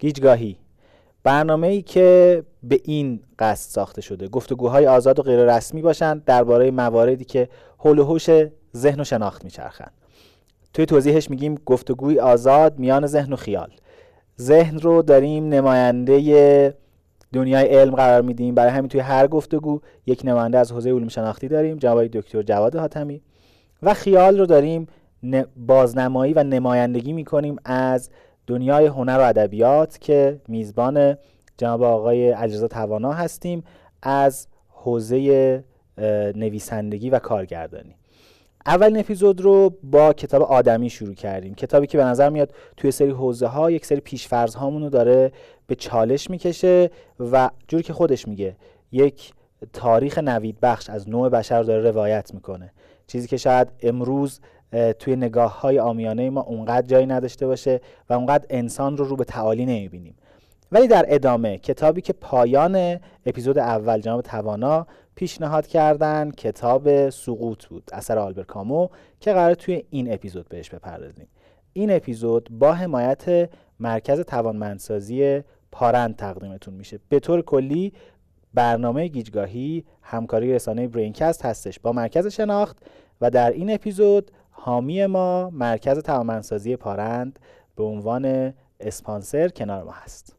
گیجگاهی، برنامه‌ای که به این قصد ساخته شده گفتگوهای آزاد و غیر رسمی باشند درباره مواردی که حول و حوش ذهن و شناخت میچرخند. توی توضیحش میگیم گفتگوی آزاد میان ذهن و خیال. ذهن رو داریم نماینده دنیای علم قرار میدیم، برای همین توی هر گفتگو یک نماینده از حوزه علوم شناختی داریم، جناب دکتر جواد حاتمی، و خیال رو داریم بازنمایی و نمایندگی میکنیم از دنیای هنر و ادبیات که میزبان جناب آقای علیرضا توانا هستیم از حوزه نویسندگی و کارگردانی. اولین اپیزود رو با کتاب آدمی شروع کردیم، کتابی که به نظر میاد توی سری حوزه ها یک سری پیش‌فرض هامونو داره به چالش میکشه و جوری که خودش میگه یک تاریخ نوید بخش از نوع بشر رو داره روایت میکنه، چیزی که شاید امروز توی نگاه‌های عامیانه ما اونقدر جایی نداشته باشه و اونقدر انسان رو به تعالی نمیبینیم. ولی در ادامه کتابی که پایان اپیزود اول جناب توانا پیشنهاد کردن کتاب سقوط بود، اثر آلبر کامو، که قرار توی این اپیزود بهش بپردازیم. این اپیزود با حمایت مرکز توانمندسازی پارند تقدیمتون میشه. به طور کلی برنامه گیجگاهی همکاری رسانه برینکست هستش با مرکز شناخت و در این اپیزود حامی ما مرکز توانمندسازی پارند به عنوان اسپانسر کنار ما هست.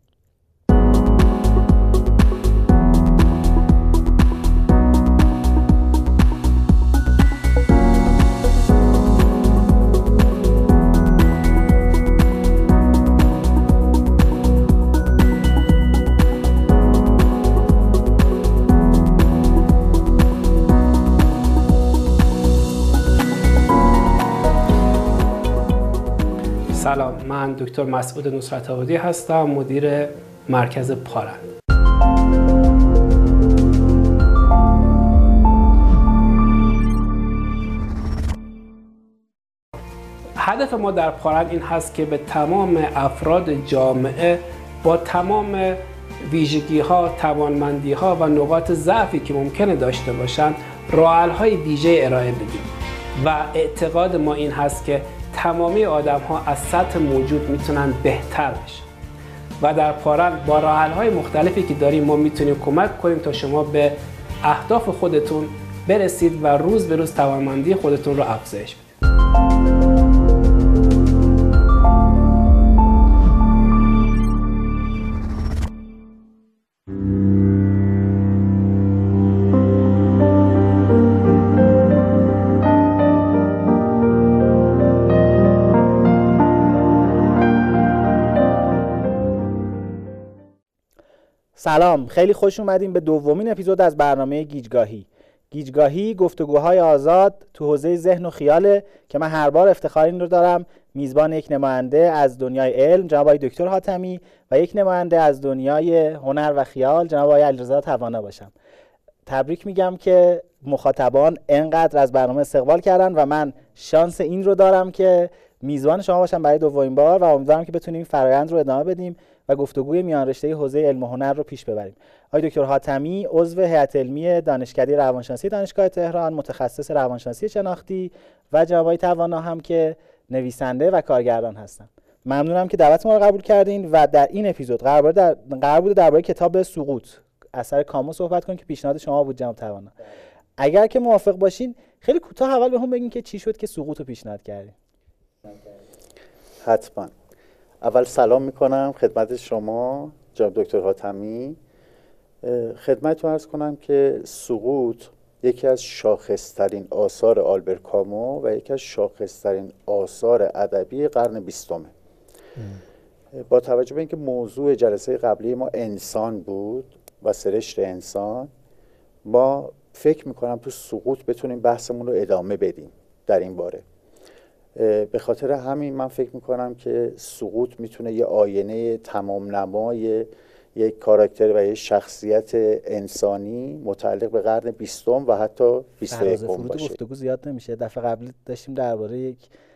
سلام، من دکتر مسعود نصرت‌آبادی هستم، مدیر مرکز پارند. هدف ما در پارند این هست که به تمام افراد جامعه با تمام ویژگی‌ها، توانمندی‌ها و نقاط ضعفی که ممکنه داشته باشند راه‌حل‌های ویژه ارائه بدیم و اعتقاد ما این هست که تمامی آدم‌ها از سطح موجود میتونن بهتر بشن و در پارند با راه‌حل‌های مختلفی که داریم ما میتونیم کمک کنیم تا شما به اهداف خودتون برسید و روز به روز توانمندی خودتون رو افزایش بدید. سلام، خیلی خوش اومدیم به دومین اپیزود از برنامه گیجگاهی. گیجگاهی گفتگوهای آزاد تو حوزه ذهن و خیاله که من هر بار افتخار این رو دارم میزبان یک نماینده از دنیای علم جناب آقای دکتر حاتمی و یک نماینده از دنیای هنر و خیال جناب آقای علیرضا توانا باشم. تبریک میگم که مخاطبان انقدر از برنامه استقبال کردن و من شانس این رو دارم که میزبان شما باشم برای دومین بار و امیدوارم که بتونیم فرآیند رو ادامه بدیم و گفتگوی میان رشته حوزه علم و هنر رو پیش ببریم. آقای دکتر حاتمی عضو هیئت علمی دانشکده روانشناسی دانشگاه تهران، متخصص روانشناسی شناختی، و جناب آقای توانا هم که نویسنده و کارگردان هستن. ممنونم که دعوت ما رو قبول کردین و در این اپیزود قرار بود درباره کتاب سقوط اثر کامو صحبت کنیم که پیشنهاد شما بود جناب توانا. اگر که موافق باشین خیلی کوتاه اول بهمون بگین که چی شد که سقوط رو پیشنهاد کردین. حتما. اول سلام میکنم خدمت شما جناب دکتر حاتمی. خدمتتون عرض کنم که سقوط یکی از شاخصترین آثار آلبر کامو و یکی از شاخصترین آثار ادبی قرن 20. با توجه به اینکه موضوع جلسه قبلی ما انسان بود و سرشت انسان، ما فکر میکنم تو سقوط بتونیم بحثمون رو ادامه بدیم در این باره. به خاطر همین من فکر میکنم که سقوط میتونه یه آینه تمام نمای یک کاراکتر و یک شخصیت انسانی متعلق به قرن 20 و حتی 21 باشه. گفتگو زیاد نمیشه. دفعه قبل داشتیم درباره یک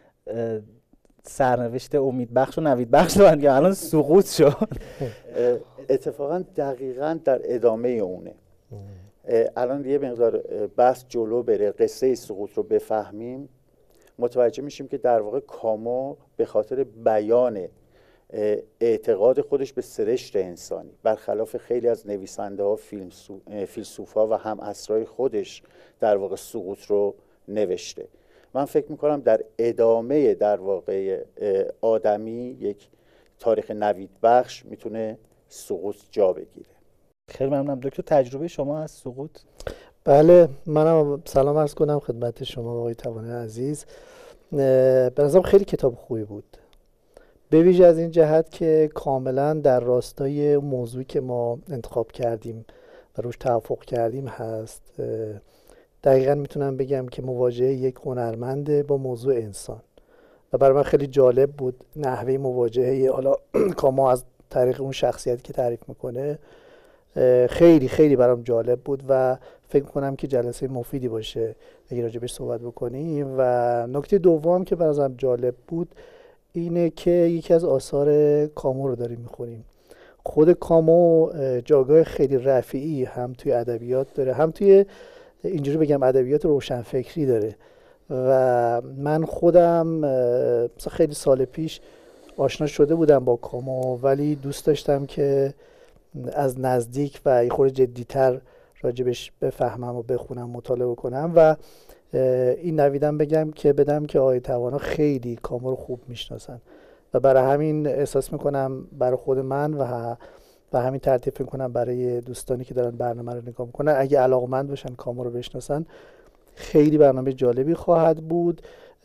سرنوشت امیدبخش و نویدبخش صحبت کردیم، الان سقوط شد. اتفاقا دقیقاً در ادامه اونه. الان یه مقدار بحث جلو بره، قصه سقوط رو بفهمیم، متوجه میشیم که در واقع کامو به خاطر بیان اعتقاد خودش به سرشت انسانی، برخلاف خیلی از نویسنده ها، فیلسوفا و هم عصرهای خودش در واقع سقوط رو نوشته. من فکر میکنم در ادامه در واقع آدمی یک تاریخ نوید بخش میتونه سقوط جا بگیره. خیلی ممنونم دکتر. تجربه شما از سقوط؟ بله، منم سلام عرض کنم خدمت شما آقای توانی عزیز. به نظرم خیلی کتاب خوبی بود، به ویژه از این جهت که کاملا در راستای موضوعی که ما انتخاب کردیم و روش توافق کردیم هست. دقیقا میتونم بگم که مواجهه یک هنرمند با موضوع انسان و برای من خیلی جالب بود نحوه مواجهه حالا کامو از طریق اون شخصیتی که تعریف میکنه. خیلی خیلی برام جالب بود و فکر کنم که جلسه مفیدی باشه اگه راجبش صحبت بکنیم. و نکته دوم که برام جالب بود اینه که یکی از آثار کامو رو داریم میخونیم. خود کامو جایگاه خیلی رفیعی هم توی ادبیات داره، هم توی اینجوری بگم ادبیات روشنفکری داره. و من خودم مثلا خیلی سال پیش آشنا شده بودم با کامو، ولی دوست داشتم که از نزدیک و یه خورده جدی‌تر راجبش بفهمم و بخونم، مطالعه کنم. و این نویدم بدم که آقای توانا خیلی کامو رو خوب میشناسن و برای همین احساس میکنم برای خود من و همین ترتیب فکر کنم برای دوستانی که دارن برنامه رو نگاه میکنن اگه علاقمند باشن کامو رو بشناسن خیلی برنامه جالبی خواهد بود.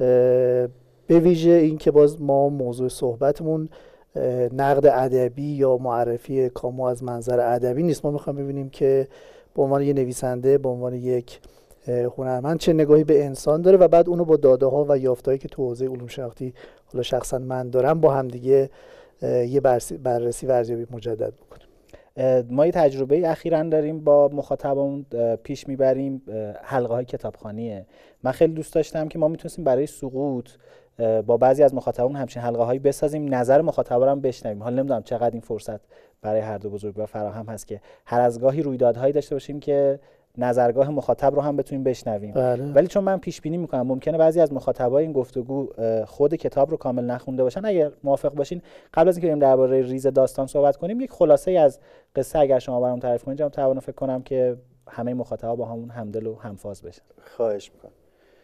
به ویژه این که باز ما موضوع صحبتمون نقد ادبی یا معرفی کامو از منظر ادبی نیست. ما میخوایم ببینیم که به عنوان یک نویسنده، به عنوان یک هنرمند چه نگاهی به انسان داره و بعد اونو با داده ها و یافتهایی که تو حوزه علوم شناختی حالا شخصا من دارم با هم دیگه یه بررسی و ارزیابی مجدد بکنیم. ما یه تجربه اخیراً داریم با مخاطبمون پیش میبریم، حلقه های کتابخوانیه. من خیلی دوست داشتم که ما میتونستیم برای سقوط با بعضی از مخاطبان همچین حلقه هایی بسازیم، نظر مخاطبا رو هم بشنویم. حالا نمیدونم چقدر این فرصت برای هر دو بزرگوار فراهم هست که هر از گاهی رویدادهایی داشته باشیم که نظرگاه مخاطب رو هم بتونیم بشنویم. ولی چون من پیش بینی میکنم ممکنه بعضی از مخاطبای این گفتگو خود کتاب رو کامل نخونده باشن، اگر موافق باشین قبل از اینکه بریم درباره ریز داستان صحبت کنیم یک خلاصه از قصه اگر شما برام تعریف کنید جناب توانا، فکر کنم که همه مخاطبا با همون همدل و همفاز بشن. خواهش میکنم.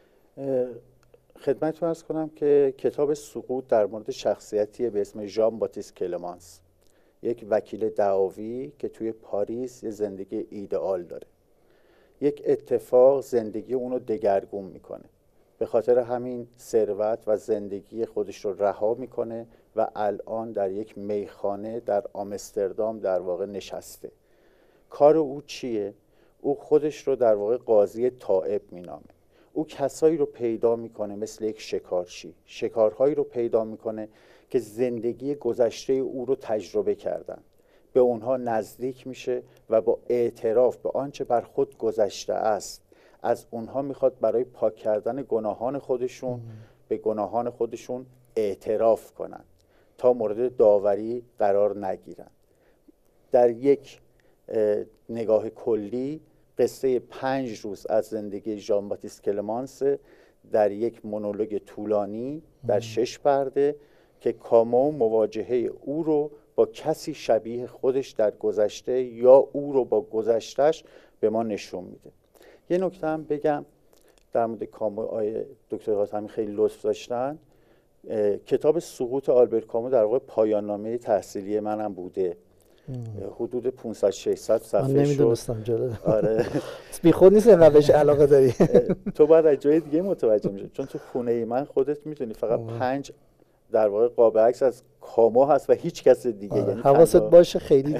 خدمتتون عرض کنم که کتاب سقوط در مورد شخصیتی به اسم ژان باتیست کلمانس، یک وکیل دعاوی که توی پاریس یه زندگی ایدئال داره. یک اتفاق زندگی اونو دگرگون میکنه، به خاطر همین ثروت و زندگی خودش رو رها میکنه و الان در یک میخانه در آمستردام در واقع نشسته. کار او چیه؟ او خودش رو در واقع قاضی تائب مینامه. او کسایی رو پیدا میکنه مثل یک شکارچی، شکارهایی رو پیدا میکنه که زندگی گذشته او رو تجربه کردن، به اونها نزدیک میشه و با اعتراف به آنچه بر خود گذشته است از اونها میخواد برای پاک کردن گناهان خودشون به گناهان خودشون اعتراف کنن تا مورد داوری قرار نگیرن. در یک نگاه کلی قصه 5 روز از زندگی ژان باتیست کلمانس در یک مونولوگ طولانی در 6 پرده که کامو مواجهه او رو با کسی شبیه خودش در گذشته یا او رو با گذشتهش به ما نشون میده. یه نکته هم بگم در مورد کامو، آیه دکتر حاتمی خیلی لطف داشتن. کتاب سقوط آلبر کامو در واقع پایان نامه تحصیلی منم بوده. حدود 500-600 صفحه من نمیدونستم جالب. آره بی خود نیست اینقدر بهش علاقه داری. تو باید از جای دیگه متوجه میشی، چون تو خونه من خودت میتونی فقط 5 در واقع قاب عکس از کامو هست و هیچ کس دیگه. یعنی حواست باشه خیلی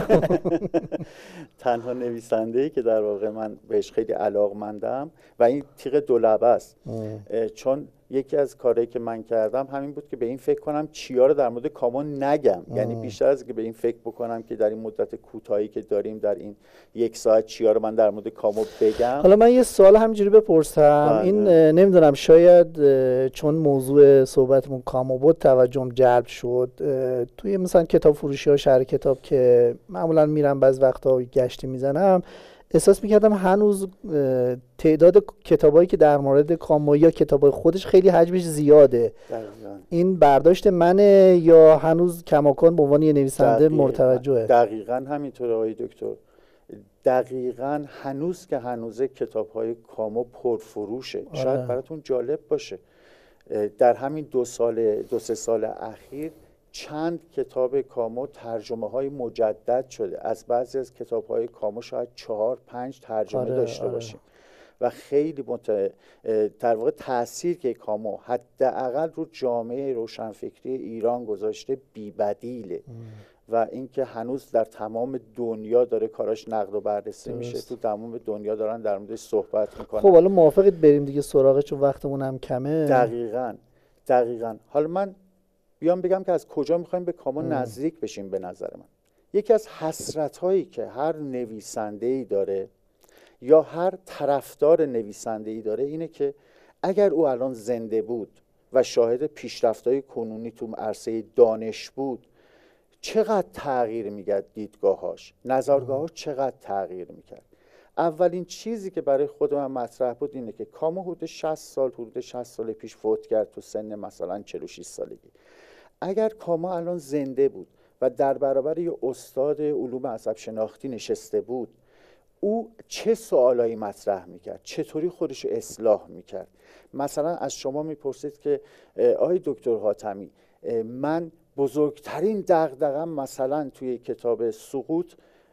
تنها نویسنده‌ای که در واقع من بهش خیلی علاقمندم و این تیغ دولبه است. چون یکی از کارهایی که من کردم همین بود که به این فکر کنم چیا رو در مورد کامو نگم. یعنی بیشتر از که به این فکر بکنم که در این مدت کوتاهی که داریم در این 1 ساعت چیا رو من در مورد کامو بگم. حالا من یه سوال همینجوری بپرسم. این نمیدونم شاید چون موضوع صحبتمون کامو بود توجهم جلب شد. توی مثلا کتاب فروشی ها، شهر کتاب که معمولا میرم بعض وقتا گشتی میزنم، احساس میکردم هنوز تعداد کتابایی که در مورد کامو یا کتابای خودش خیلی حجمش زیاده. دقیقاً. این برداشت منه یا هنوز کماکان به عنوان یه نویسنده مرتوجهه؟ دقیقاً همینطوره آقای دکتر. دقیقاً هنوز که هنوزه کتاب‌های کامو پرفروشه. شاید براتون جالب باشه در همین 2-3 سال اخیر چند کتاب کامو ترجمه های مجدد شده. از بعضی از کتاب های کامو شاید 4-5 ترجمه داشته باشیم و خیلی در واقع تأثیر که کامو حداقل رو جامعه روشنفکری ایران گذاشته بی‌بدیله و اینکه هنوز در تمام دنیا داره کاراش نقد و بررسی میشه، تو تمام دنیا دارن در موردش صحبت میکنن. خب حالا موافقت بریم دیگه سراغش چون وقتمون هم کمه؟ دقیقاً. حالا من بیام بگم که از کجا میخوایم به کامو نزدیک بشیم. به نظر من یکی از حسرت هایی که هر نویسنده‌ای داره یا هر طرفدار نویسنده‌ای داره اینه که اگر او الان زنده بود و شاهد پیشرفت‌های کنونی تو عرصه دانش بود، چقدر تغییر می‌کرد دیدگاهاش، نظرگاهاش چقدر تغییر می‌کرد. اولین چیزی که برای خود من مطرح بود اینه که کامو حدود 60 سال پیش فوت کرد تو سن مثلا 46 سالگی. اگر کامو الان زنده بود و در برابر یه استاد علوم عصب شناختی نشسته بود، او چه سوالایی مطرح میکرد؟ چطوری خودش رو اصلاح میکرد؟ مثلا از شما میپرسید که آقای دکتر حاتمی، من بزرگترین دغدغه‌ام مثلا توی کتاب سقوط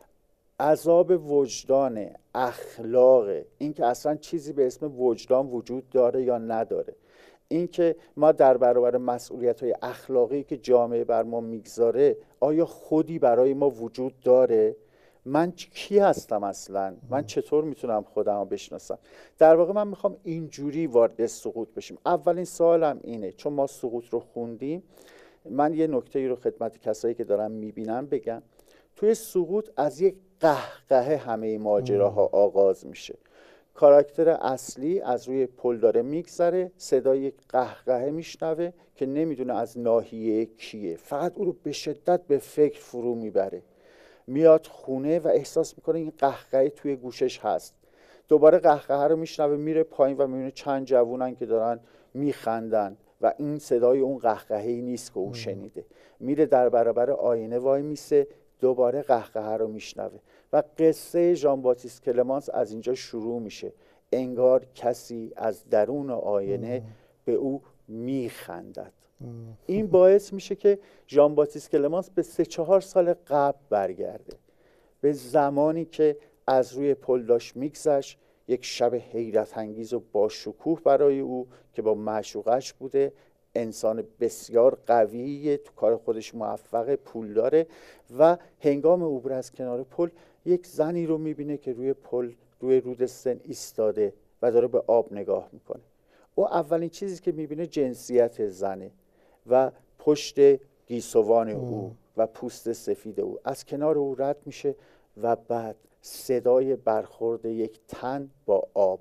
عذاب وجدان، اخلاق، این که اصلا چیزی به اسم وجدان وجود داره یا نداره، این که ما در برابر مسئولیت‌های اخلاقی که جامعه بر ما میگذاره آیا خودی برای ما وجود داره؟ من کی هستم اصلا؟ من چطور میتونم خودم رو بشناسم؟ در واقع من میخوام اینجوری وارد سقوط بشیم. اولین سوالم اینه، چون ما سقوط رو خوندیم، من یه نکته‌ای رو خدمت کسایی که دارن میبینن بگم. توی سقوط از یک قهقهه همه ماجراها آغاز میشه. کاراکتر اصلی از روی پل داره میگذره، صدای یک قهقهه میشنوه که نمیدونه از ناحیه کیه، فقط او رو به شدت به فکر فرو میبره. میاد خونه و احساس میکنه این قهقهه توی گوشش هست. دوباره قهقهه رو میشنوه، میره پایین و میبینه چند جوونن که دارن میخندن و این صدای اون قهقهه‌ای نیست که او شنیده. میره در برابر آینه وای میسه، دوباره قهقهه رو میشنوه و قصه ژان باتیست کلمانس از اینجا شروع میشه. انگار کسی از درون آینه به او میخندد. این باعث میشه که ژان باتیست کلمانس به 3-4 سال قبل برگرده، به زمانی که از روی پل داشت میگذشت، یک شب حیرت انگیز و با شکوه برای او که با معشوقش بوده، انسان بسیار قویه، تو کار خودش موفقه، پول داره و هنگام عبور از کنار پل یک زنی رو میبینه که روی پل روی رود سن ایستاده و داره به آب نگاه میکنه. او اولین چیزی که میبینه جنسیت زنه و پشت گیسوان او و پوست سفید او. از کنار او رد میشه و بعد صدای برخورد یک تن با آب.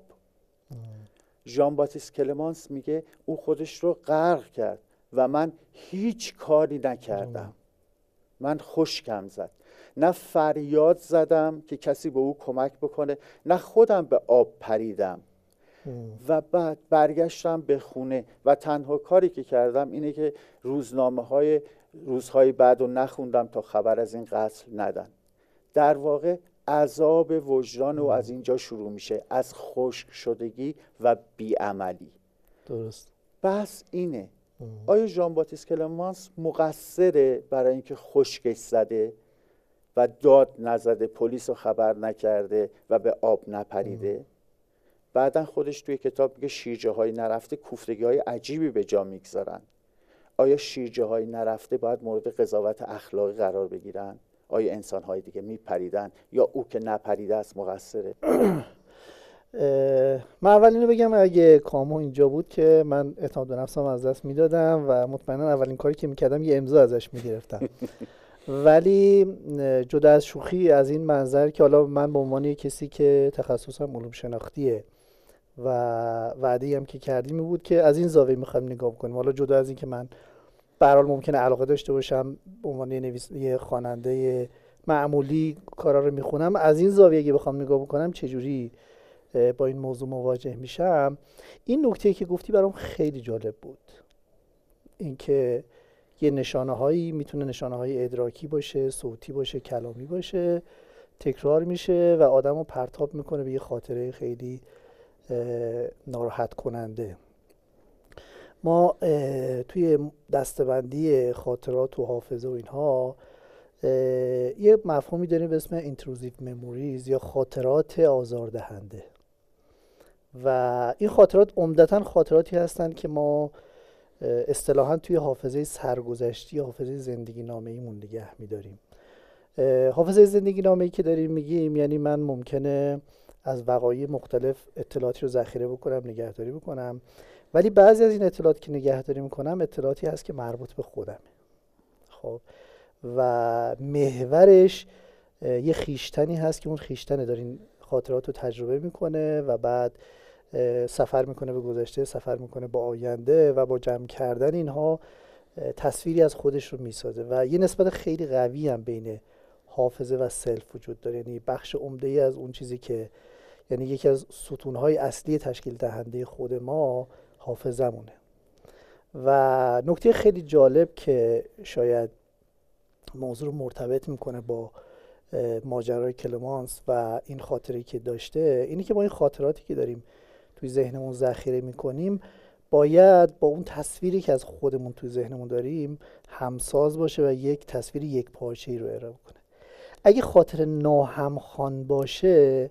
ژان باتیست کلمانس میگه او خودش رو غرق کرد و من هیچ کاری نکردم. من خشکم زد، نه فریاد زدم که کسی به او کمک بکنه، نه خودم به آب پریدم. و بعد برگشتم به خونه و تنها کاری که کردم اینه که روزهای بعد رو نخوندم تا خبر از این قتل ندن. در واقع عذاب وجدان او از اینجا شروع میشه، از خشک شدگی و بیعملی. درست. بس اینه، آیا ژان باتیست کلمانس مقصره برای اینکه خشکش زده و داد نزده، پلیس رو خبر نکرده و به آب نپریده؟ بعدن خودش توی کتاب میگه شیرجه های نرفته کوفتگی های عجیبی به جا میگذارن. آیا شیرجه های نرفته باید مورد قضاوت اخلاقی قرار بگیرن؟ آیا انسان های دیگه میپریدن یا او که نپریده است مقصره؟ من اول اینو بگم، اگه کامو اینجا بود که من اعتماد به نفسم از دست میدادم و مطمئنا اولین کاری که میکردم یه امضا ازش میگرفتم. ولی جدا از شوخی، از این منظر که حالا من به عنوان کسی که تخصصم علوم شناختیه و وعده‌ای هم که کردیم بود که از این زاویه میخوایم نگاه کنیم، حالا جدا از این که من به هر حال ممکنه علاقه داشته باشم به عنوان یه خواننده معمولی کارا رو میخونم، از این زاویه اگه بخوام نگاه بکنم چجوری با این موضوع مواجه میشم، این نکته که گفتی برام خیلی جالب بود، اینکه یه نشانه هایی میتونه نشانه های ادراکی باشه، صوتی باشه، کلامی باشه، تکرار میشه و آدم رو پرتاب میکنه به یه خاطره خیلی ناراحت کننده. ما توی دسته‌بندی خاطرات و حافظه و اینها یه مفهومی داریم به اسم intrusive memories یا خاطرات آزاردهنده و این خاطرات عمدتاً خاطراتی هستند که ما اصطلاحاً توی حافظه سرگذشتی یا حافظه زندگی نامه‌ایمون نگه می‌داریم. حافظه زندگی نامه‌ای که داریم میگیم یعنی من ممکنه از وقایع مختلف اطلاعاتی رو ذخیره بکنم، نگهداری بکنم، ولی بعضی از این اطلاعات که نگهداری میکنم اطلاعاتی هست که مربوط به خودمه. خب و محورش یه خیشتنی هست که اون خیشتنه دارین خاطرات رو تجربه میکنه و بعد سفر میکنه به گذشته، سفر میکنه با آینده و با جمع کردن اینها تصویری از خودش رو میسازه و یه نسبت خیلی قوی هم بین حافظه و سلف وجود داره. یعنی بخش عمده‌ای از اون چیزی که یعنی یکی از ستونهای اصلی تشکیل دهنده خود ما حافظه‌مونه. و نکته خیلی جالب که شاید موضوع رو مرتبط میکنه با ماجرای کلمانس و این خاطری که داشته، اینی که با این خاطراتی که داریم توی ذهنمون ذخیره میکنیم باید با اون تصویری که از خودمون توی ذهنمون داریم همساز باشه و یک تصویر یک پارچه‌ای رو ارائه کنه. اگه خاطر ناهمخوان باشه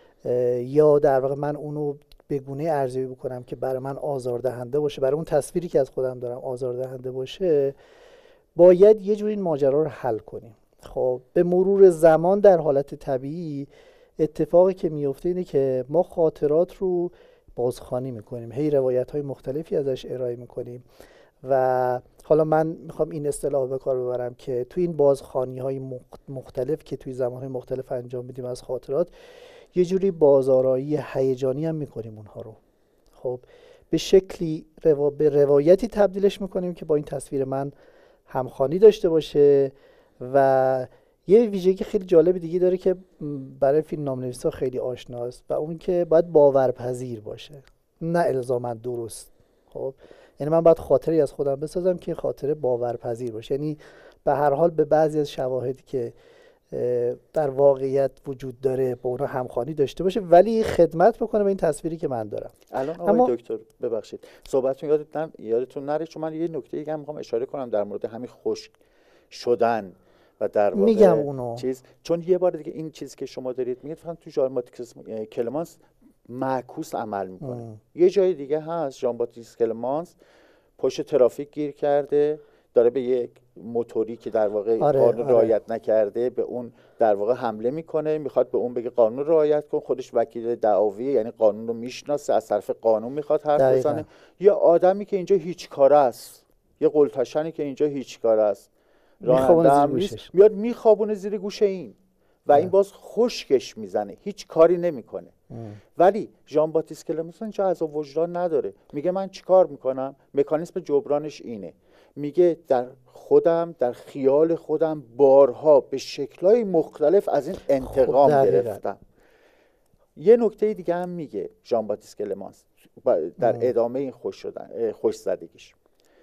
یا در واقع من اونو به گونه ارزیابی بکنم که برای من آزاردهنده باشه، برای اون تصویری که از خودم دارم آزاردهنده باشه، باید یه جوری این ماجرا رو حل کنیم. خب به مرور زمان در حالت طبیعی اتفاقی که میفته اینه که ما خاطرات رو بازخوانی میکنیم، هی روایت‌های مختلفی ازش ارائه میکنیم و حالا من میخوام این اصطلاح به کار ببرم که توی این بازخوانی‌های مختلف که توی زمان‌های مختلف انجام میدیم از خاطرات، یه جوری بازآرایی هیجانی هم میکنیم اونها رو. خب به شکلی به روایتی تبدیلش میکنیم که با این تصویر من همخوانی داشته باشه و یه ویژگی خیلی جالب دیگه داره که برای فیلم نام‌نویسا خیلی آشناست و اون که باید باورپذیر باشه، نه الزاما درست. خب یعنی من باید خاطری از خودم بسازم که خاطره باورپذیر باشه، یعنی به هر حال به بعضی از شواهدی که در واقعیت وجود داره با اونها همخوانی داشته باشه ولی خدمت بکنه به این تصویری که من دارم. الان آقای دکتر ببخشید صحبتتون یادتون نره، چون من یه نکته دیگه هم میخوام اشاره کنم در مورد همین خشک شدن و در واقع میگم اونو چون یه بار دیگه این چیزی که شما دارید میگید فقط تو ژان باتیس کلمانس معکوس عمل میکنه. یه جای دیگه هست ژان باتیس کلمانس پشت ترافیک گیر کرده، داره به یک موتوری که در واقع قانون رعایت نکرده به اون در واقع حمله میکنه، میخواد به اون بگه قانون رعایت کن، خودش وکیل دعاویه یعنی قانون رو میشناسه، از طرف قانون میخواد حرف بزنه. یا آدمی که اینجا هیچ کاره است، یه قلتشنی که اینجا هیچ کاره است، میاد میخوابونه زیر گوش این و این باز خشکش میزنه، هیچ کاری نمیکنه. ولی ژان باتیس کلمانس اینجا عذاب وجدان نداره، میگه من چیکار میکنم؟ مکانیسم جبرانش اینه، میگه در خودم در خیال خودم بارها به شکل‌های مختلف از این انتقام گرفتم. یه نکته دیگه هم میگه ژان باتیس کلمانس در ادامه این خوش زدگیش،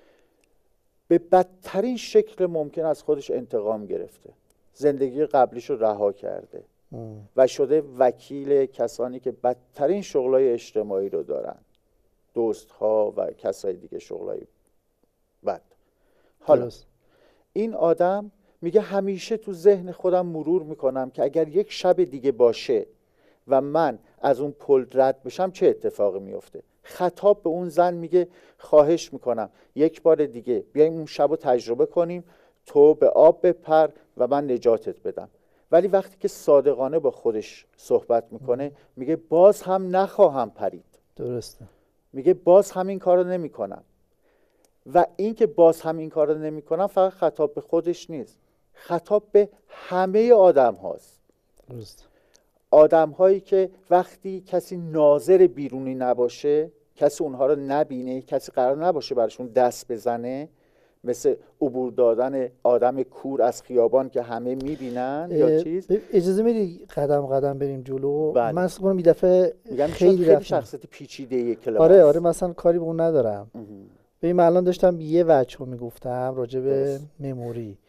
به بدترین شکل ممکن از خودش انتقام گرفته، زندگی قبلیش رو رها کرده و شده وکیل کسانی که بدترین شغلای اجتماعی رو دارن، دوستها و کسای دیگه شغلای بد. حالا این آدم میگه همیشه تو ذهن خودم مرور میکنم که اگر یک شب دیگه باشه و من از اون پل رد بشم چه اتفاقی میفته. خطاب به اون زن میگه خواهش میکنم یک بار دیگه بیایم اون شب رو تجربه کنیم، تو به آب بپر و من نجاتت بدم. ولی وقتی که صادقانه با خودش صحبت میکنه میگه باز هم نخواهم پرید. درسته. میگه باز هم این کار رو نمی کنم. و این که باز هم این کار رو نمی کنم فقط خطاب به خودش نیست، خطاب به همه آدم هاست. درسته. آدم هایی که وقتی کسی ناظر بیرونی نباشه، کسی اونها رو نبینه، کسی قرار نباشه براشون دست بزنه، مثل عبور دادن آدم کور از خیابان که همه میبینن یا چیز؟ اجازه میدی قدم قدم بریم جلو؟ بله. من اصلا این دفعه خیلی شخصیت پیچیده کلاس. آره مثلا کاری به اون ندارم. ببین من الان داشتم یه وجه رو میگفتم راجع به مموری،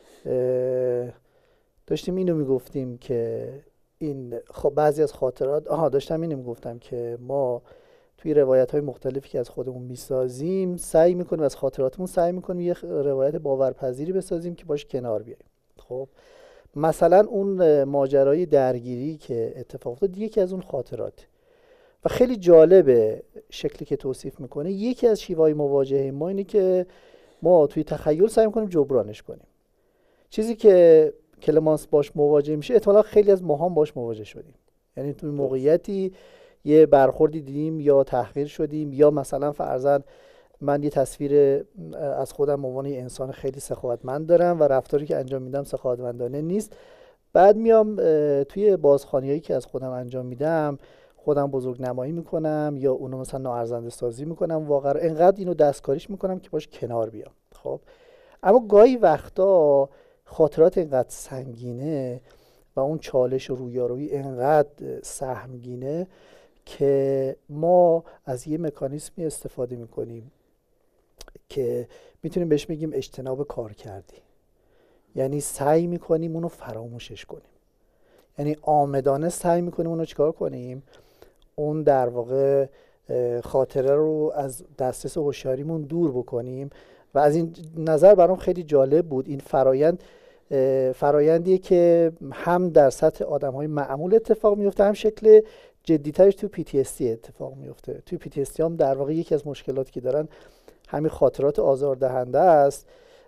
داشتیم اینو میگفتیم که این بعضی از خاطرات داشتم اینو میگفتم که ما توی روایت‌های مختلفی که از خودمون میسازیم سعی میکنیم از خاطراتمون سعی میکنیم یه روایت باورپذیری بسازیم که باش کنار بیاییم. خب مثلا اون ماجرای درگیری که اتفاق افتاد یکی از اون خاطرات و خیلی جالبه شکلی که توصیف میکنه. یکی از شیوه‌های مواجهه ما اینه که ما توی تخیل سعی میکنیم جبرانش کنیم. چیزی که کلمانس باش مواجه میشه احتمالاً خیلی از ماها باش مواجه شدیم. یعنی توی موقعیتی یه برخوردی دیدیم یا تحقیر شدیم، یا مثلا فرضاً من یه تصویر از خودم به عنوان انسان خیلی سخاوتمند دارم و رفتاری که انجام میدم سخاوتمندانه نیست. بعد میام توی بازخوانیایی که از خودم انجام میدم خودم بزرگ نمایی میکنم یا اونو مثلا ناارزنده سازی میکنم، واقعا انقدر اینو دستکاریش میکنم که باش کنار بیام. خب اما گاهی وقتا خاطرات اینقدر سنگینه و اون چالش و رویارویی اینقدر سهمگینه که ما از یه مکانیزمی استفاده میکنیم که میتونیم بهش بگیم اجتناب کار کردی. یعنی سعی میکنیم اونو فراموشش کنیم، یعنی عامدانه سعی میکنیم اونو چیکار کنیم، اون در واقع خاطره رو از دسترس هوشیاریمون دور بکنیم. و از این نظر برام خیلی جالب بود این فرایندیه که هم در سطح آدم‌های معمول اتفاق میفته، هم شکل جدی‌ترش تو PTSD اتفاق میفته. تو PTSD هم در واقع یکی از مشکلاتی که دارن همین خاطرات آزاردهنده است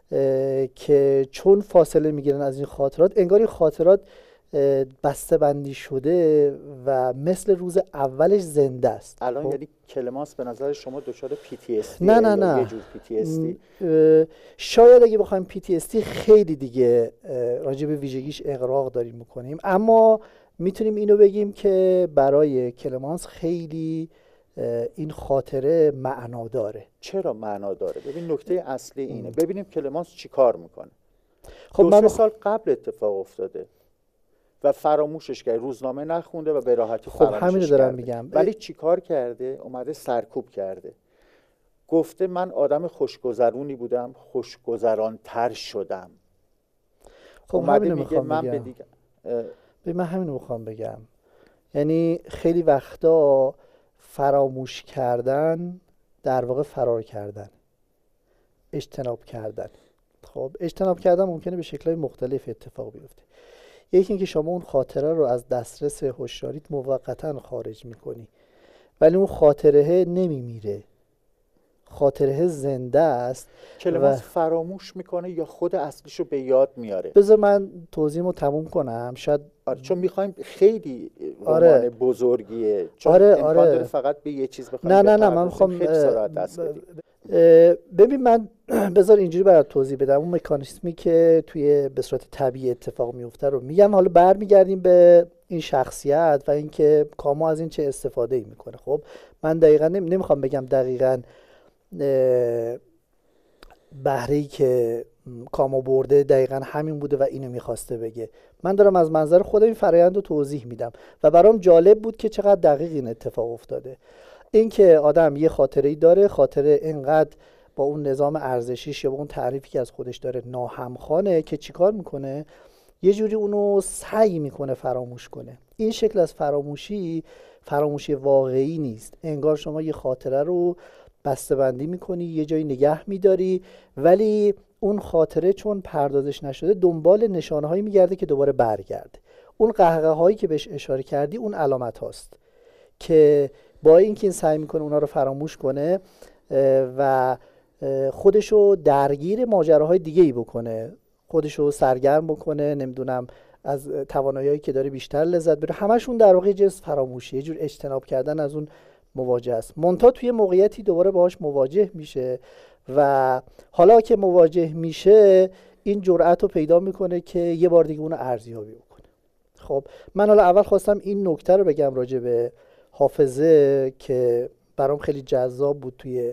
که چون فاصله میگیرن از این خاطرات انگار این خاطرات بسته بندی شده و مثل روز اولش زنده است. الان یعنی کلمانس به نظر شما دچار PTSD؟ نه یه جور PTSD؟ شاید اگه بخوایم PTSD خیلی دیگه راجع به ویژگیش اغراق داریم میکنیم، اما میتونیم اینو بگیم که برای کلمانس خیلی این خاطره معنا داره. چرا معنا داره؟ ببین نکته اصلی اینه. ببینیم کلمانس چی کار میکنه. خب من سال قبل اتفاق افتاده و فراموشش کرده، روزنامه نخونده و به راحتی فراموشش کرده. خب همین رو دارم میگم. ولی چی کار کرده؟ اومده سرکوب کرده، گفته من آدم خوشگذرونی بودم، خوشگذران‌تر شدم. خب اومده میگه من به دیگه من همینو میخوام بگم. یعنی خیلی وقتا فراموش کردن در واقع فرار کردن، اجتناب کردن. خب اجتناب کردن ممکنه به شکل‌های مختلف اتفاق بیفته. یکی اینکه شما اون خاطره رو از دسترس هوشیاریت موقتا خارج میکنی، ولی اون خاطره نمیمیره، خاطره زنده است. کلمانس فراموش میکنه یا خود اصلیش رو به یاد میاره؟ بذار من توضیحمو تموم کنم. شاید چون میخوایم خیلی رمان بزرگیه، چون امکان داره فقط به یه چیز بخوایم نه من میخوام خیلی سرعت دست بدیم. ببین من بذار اینجوری برات توضیح بدم. اون مکانیزمی که توی به صورت طبیعی اتفاق میفته رو میگم. حالا برمیگردیم به این شخصیت و اینکه کامو از این چه استفاده‌ای میکنه. خب من دقیقاً نمیخوام بگم دقیقاً بهره‌ای که کامو برده دقیقاً همین بوده و اینو میخواسته بگه. من دارم از منظر خودم این فرآیند رو توضیح میدم و برام جالب بود که چقدر دقیق این اتفاق افتاده. اینکه آدم یه خاطره‌ای داره، خاطره اینقدر با اون نظام ارزشیش یا با اون تعریفی که از خودش داره ناهمخوانه که چیکار میکنه؟ یه جوری اونو سعی میکنه فراموش کنه. این شکل از فراموشی واقعی نیست. انگار شما یه خاطره رو بسته‌بندی میکنی، یه جایی نگه میداری، ولی اون خاطره چون پردازش نشده دنبال نشانه‌هایی میگرده که دوباره برگرده. اون قهقه‌هایی که بهش اشاره کردی اون علامت هاست که با اینکه این سعی میکنه اونا رو فراموش کنه و خودشو درگیر ماجراهای دیگه ای بکنه، خودشو سرگرم بکنه، نمیدونم از توانایی‌هایی که داره بیشتر لذت ببره، همشون در واقع جنس فراموشی، یه جور اجتناب کردن از اون مواجهه است. منتها توی موقعیتی دوباره باهاش مواجه میشه و حالا که مواجه میشه این جرأت رو پیدا میکنه که یه بار دیگه اون رو ارزیابی بکنه. خب من حالا اول خواستم این نکته رو بگم راجع به حافظه که برام خیلی جذاب بود توی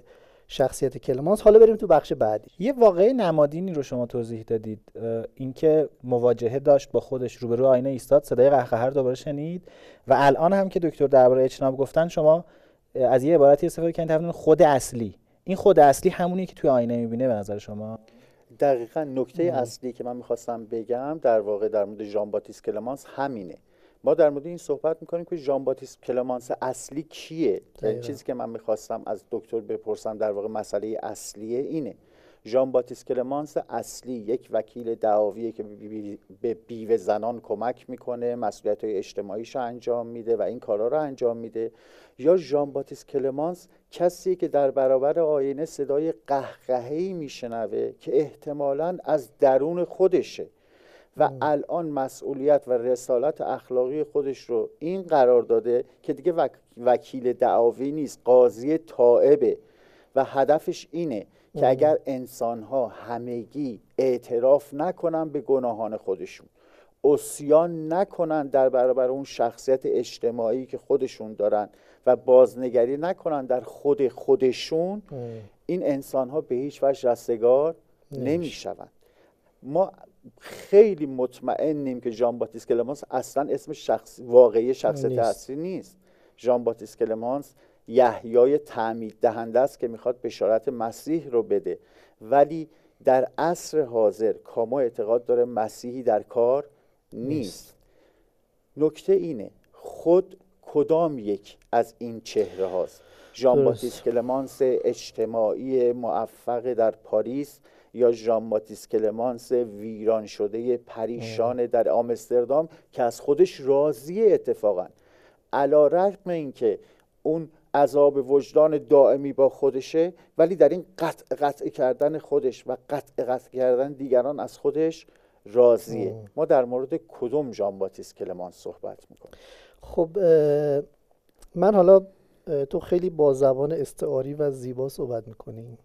شخصیت کلمانس. حالا بریم تو بخش بعدی. یه واقعه نمادینی رو شما توضیح دادید، اینکه مواجهه داشت با خودش، روبرو آینه ایستاد، صدای قهقه رو دوباره شنید و الان هم که دکتر درباره اجتناب گفتن شما از یه عبارتی استفاده کردین، خود اصلی. این خود اصلی همونیه که توی آینه میبینه به نظر شما؟ دقیقاً نکته اصلی که من میخواستم بگم در واقع در مورد ژان باتیست کلمانس همینه. ما در مورد این صحبت میکنیم که ژان باتیست کلمانس اصلی کیه. چیزی که من میخواستم از دکتر بپرسم در واقع مسئله اصلیه اینه. ژان باتیست کلمانس اصلی یک وکیل دعاویه که به بیوه زنان کمک میکنه، مسئولیت‌های اجتماعیش رو انجام میده و این کارا رو انجام میده، یا ژان باتیست کلمانس کسی که در برابر آینه صدای قهقهه‌ای میشنوه که احتمالاً از درون خودشه و الان مسئولیت و رسالت اخلاقی خودش رو این قرار داده که دیگه وکیل دعاوی نیست، قاضی تائبه و هدفش اینه که اگر انسان‌ها همگی اعتراف نکنن به گناهان خودشون، عصیان نکنن در برابر اون شخصیت اجتماعی که خودشون دارن و بازنگری نکنن در خودشون، این انسان‌ها به هیچ وجه رستگار نمی‌شوند. ما خیلی مطمئنیم که ژان باتیست کلمانس اصلا اسم واقعی شخصیت اصلی نیست. ژان باتیست کلمانس یحیای تعمید دهنده است که میخواد بشارت مسیح رو بده، ولی در عصر حاضر کامو اعتقاد داره مسیحی در کار نیست. نکته اینه خود کدام یک از این چهره هاست؟ ژان باتیست کلمانس اجتماعی موفق در پاریس یا ژان باتیست کلمانس ویران شده پریشان در آمستردام که از خودش راضیه اتفاقا، علی رغم اینکه اون عذاب وجدان دائمی با خودشه، ولی در این قطع کردن خودش و قطع کردن دیگران از خودش راضیه. ما در مورد کدوم ژان باتیست کلمانس صحبت میکنیم؟ خب من حالا تو خیلی با زبان استعاری و زیبا صحبت میکنی،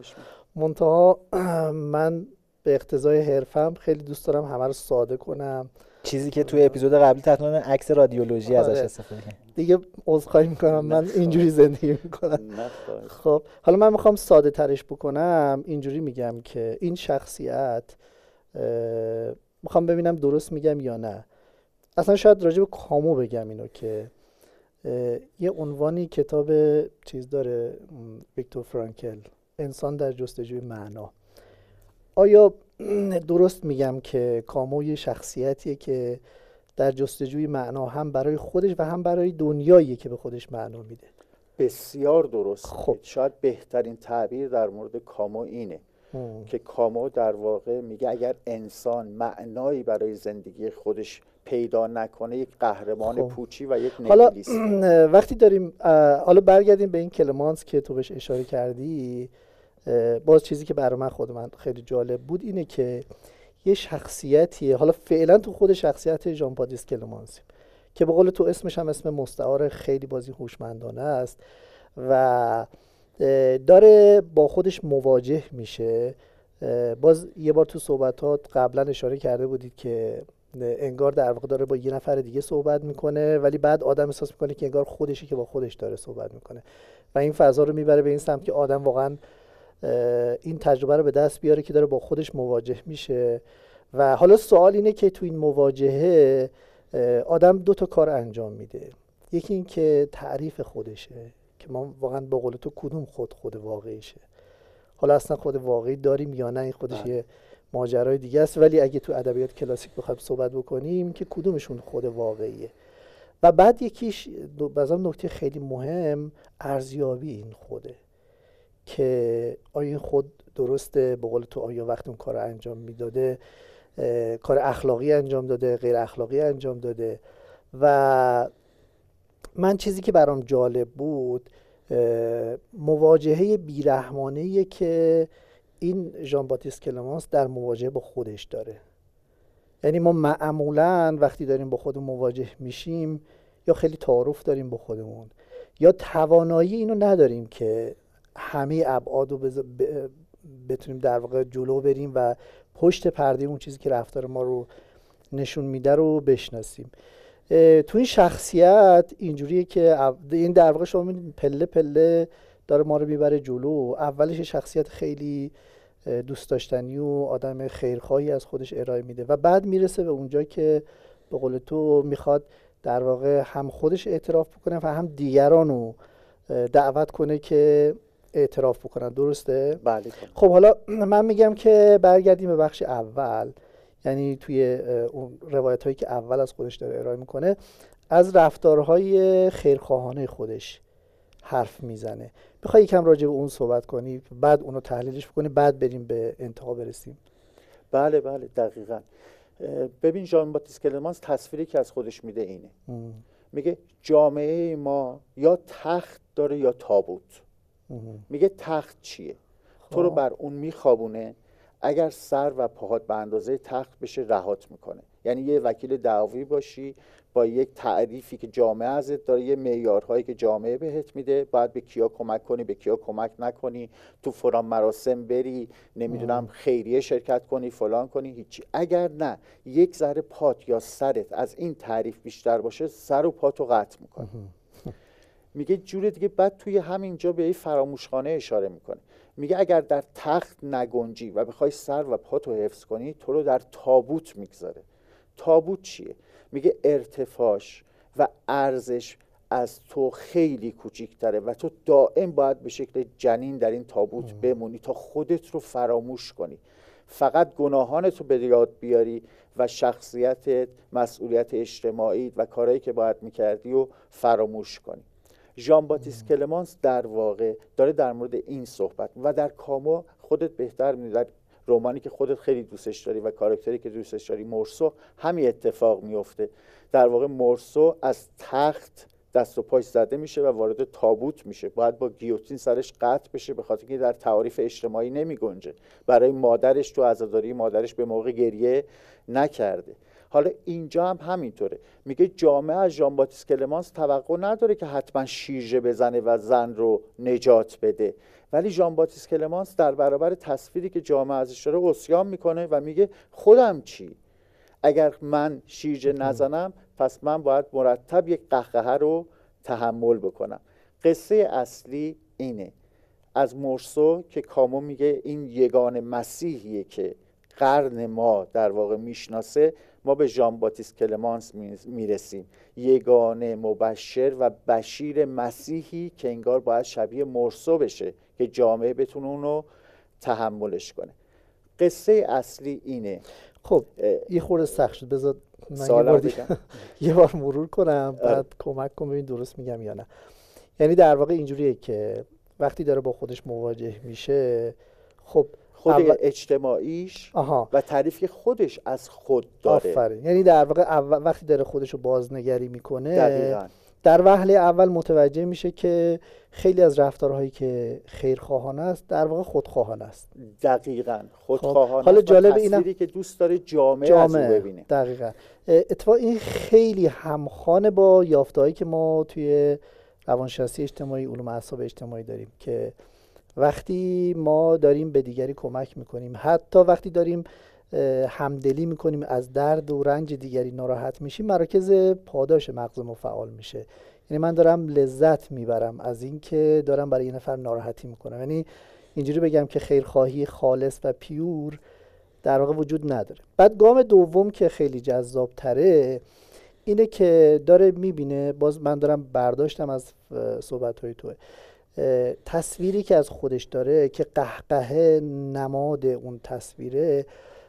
منتها من به اقتضای حرفم خیلی دوست دارم همه رو ساده کنم، چیزی که توی اپیزود قبلی تقریبا عکس رادیولوژی ازش استفاده کردم. دیگه عذرخواهی میکنم، من اینجوری زندگی میکنم. خب حالا من میخوام ساده ترش بکنم، اینجوری میگم که این شخصیت، میخوام ببینم درست میگم یا نه، اصلا شاید راجع به کامو بگم اینو که یه عنوانی کتاب چیز داره ویکتور فرانکل، انسان در جستجوی معنا. آیا درست میگم که کامو یه شخصیتیه که در جستجوی معنا هم برای خودش و هم برای دنیاییه که به خودش معنا میده؟ بسیار درست. خب شاید بهترین تعبیر در مورد کامو اینه که کامو در واقع میگه اگر انسان معنایی برای زندگی خودش پیدا نکنه، یک قهرمان پوچی و یک نهیلیست. حالا وقتی داریم حالا برگردیم به این کلمانس که تو بهش اشاره کردی، باز چیزی که برای من خود من خیلی جالب بود اینه که یه شخصیتیه، حالا فعلا تو خود شخصیت ژان باتیست کلمانس که به قول تو اسمش هم اسم مستعار خیلی بازی هوشمندانه است و داره با خودش مواجه میشه. باز یه بار تو صحبتات قبلا اشاره کرده بودید که انگار در واقع داره با یه نفر دیگه صحبت میکنه، ولی بعد آدم احساس میکنه که انگار خودشه که با خودش داره صحبت میکنه و این فضا رو میبره به این سمت که آدم واقعا این تجربه رو به دست بیاره که داره با خودش مواجه میشه. و حالا سوال اینه که تو این مواجهه آدم دو تا کار انجام میده. یکی این که تعریف خودشه که ما واقعا به قول تو کدوم خود واقعیشه، حالا اصلا خود واقعی داریم یا نه، این خودش یه ماجرای دیگه است، ولی اگه تو ادبیات کلاسیک بخوایم صحبت بکنیم که کدومشون خود واقعیه. و بعد یکیش بازم نکته خیلی مهم، ارزیابی این خوده که آیا این خود درسته، به قول تو آیا وقتی اون کار رو انجام میداده کار اخلاقی انجام داده، غیر اخلاقی انجام داده. و من چیزی که برام جالب بود مواجهه بیرحمانه‌ایه که این ژان باتیست کلمانس در مواجهه با خودش داره. یعنی ما معمولاً وقتی داریم با خودمون مواجه میشیم یا خیلی تعارف داریم با خودمون یا توانایی اینو نداریم که همه ابعاد رو بتونیم در واقع جلو بریم و پشت پرده اون چیزی که رفتار ما رو نشون میده رو بشناسیم. تو این شخصیت اینجوریه که این در واقع شما می‌بینید پله پله داره ما رو میبره جلو. اولش شخصیت خیلی دوست داشتنی و آدم خیرخواهی از خودش ارائه میده و بعد میرسه به اونجا که به قول تو میخواد در واقع هم خودش اعتراف بکنه و هم دیگران رو دعوت کنه که اعتراف بکنن. درسته؟ بله. خب حالا من میگم که برگردیم به بخش اول، یعنی توی اون روایت هایی که اول از خودش داره ارائه میکنه از رفتارهای خیرخواهانه خودش حرف میزنه. میخوای یکم راجع به اون صحبت کنی، بعد اونو تحلیلش بکنی، بعد بریم به انتها برسیم؟ بله دقیقاً. ببین ژان باتیست کلمانس تصویری که از خودش میده اینه. میگه جامعه ما یا تخت داره یا تابوت. میگه تخت چیه؟ تو رو بر اون میخوابونه، اگر سر و پاهات به اندازه تخت بشه رهات میکنه. یعنی یه وکیل دعوی باشی با یک تعریفی که جامعه ازت داره، یه معیارهایی که جامعه بهت میده، باید به کیا کمک کنی، به کیا کمک نکنی، تو فلان مراسم بری، نمیدونم خیریه شرکت کنی، فلان کنی، هیچی. اگر نه یک ذره پات یا سرت از این تعریف بیشتر باشه، سر و پاتو قطع میکنه. میگه جور دیگه. بعد توی همینجا به این فراموشخانه اشاره میکنه. میگه اگر در تخت نگنجی و بخوای سر و پاتو حفظ کنی، تو رو در تابوت میگذاره. تابوت چیه؟ میگه ارتفاعش و ارزش از تو خیلی کوچیک‌تره و تو دائم باید به شکل جنین در این تابوت بمونی تا خودت رو فراموش کنی، فقط گناهانتو به یاد بیاری و شخصیتت، مسئولیت اجتماعی و کارهایی که باید میکردی و فراموش کنی. ژان باتیست کلمانس در واقع داره در مورد این صحبت و در کامو خودت بهتر می‌دونی، در رمانی که خودت خیلی دوستش داری و کاراکتری که دوستش داری، مورسو، همین اتفاق میفته. در واقع مورسو از تخت دست و پاش زده میشه و وارد تابوت میشه، باید با گیوتین سرش قطع بشه، به خاطر که در تعاریف اجتماعی نمی گنجه. برای مادرش تو عزاداری مادرش به موقع گریه نکرده. حالا اینجا هم همینطوره. میگه جامعه از ژان باتیست کلمانس توقع نداره که حتما شیرجه بزنه و زن رو نجات بده، ولی ژان باتیست کلمانس در برابر تصویری که جامعه ازش داره عصیان میکنه و میگه خودم چی؟ اگر من شیرجه نزنم پس من باید مرتب یک قهقهه رو تحمل بکنم. قصه اصلی اینه از مورسو که کامو میگه این یگان مسیحیه که قرن ما در واقع میشناسه، ما به ژان باتیست کلمانس میرسیم، یگانه مبشر و بشیر مسیحی که انگار باید شبیه مورسو بشه که جامعه بتونه اونو تحملش کنه. قصه اصلی اینه. خب یه خورده سخت شد، بذار من یه بار مرور کنم بعد کمک کن ببین درست میگم یا نه. یعنی در واقع اینجوریه که وقتی داره با خودش مواجه میشه، خب خود اجتماعیش و تعریفی خودش از خود داره. آفرین. یعنی در واقع وقتی داره خودش رو بازنگری میکنه، دقیقاً در وهله اول متوجه میشه که خیلی از رفتارهایی که خیرخواهانه است در واقع خودخواهانه است. دقیقاً خودخواهانه. حالا جالب تصویری که دوست داره جامعه از اون ببینه. دقیقاً. اتفاق این خیلی همخوانه با یافته‌هایی که ما توی روانشناسی اجتماعی، علوم اعصاب اجتماعی داریم که وقتی ما داریم به دیگری کمک میکنیم، حتی وقتی داریم همدلی میکنیم، از درد و رنج دیگری ناراحت میشیم، مراکز پاداش مغز ما فعال میشه. یعنی من دارم لذت میبرم از این که دارم برای یه نفر ناراحتی میکنم. یعنی اینجوری بگم که خیرخواهی خالص و پیور در واقع وجود نداره. بعد گام دوم که خیلی جذاب تره اینه که داره میبینه، باز من دارم برداشتم از صحبت‌های توه، تصویری که از خودش داره که قهقهه نماد اون تصویره،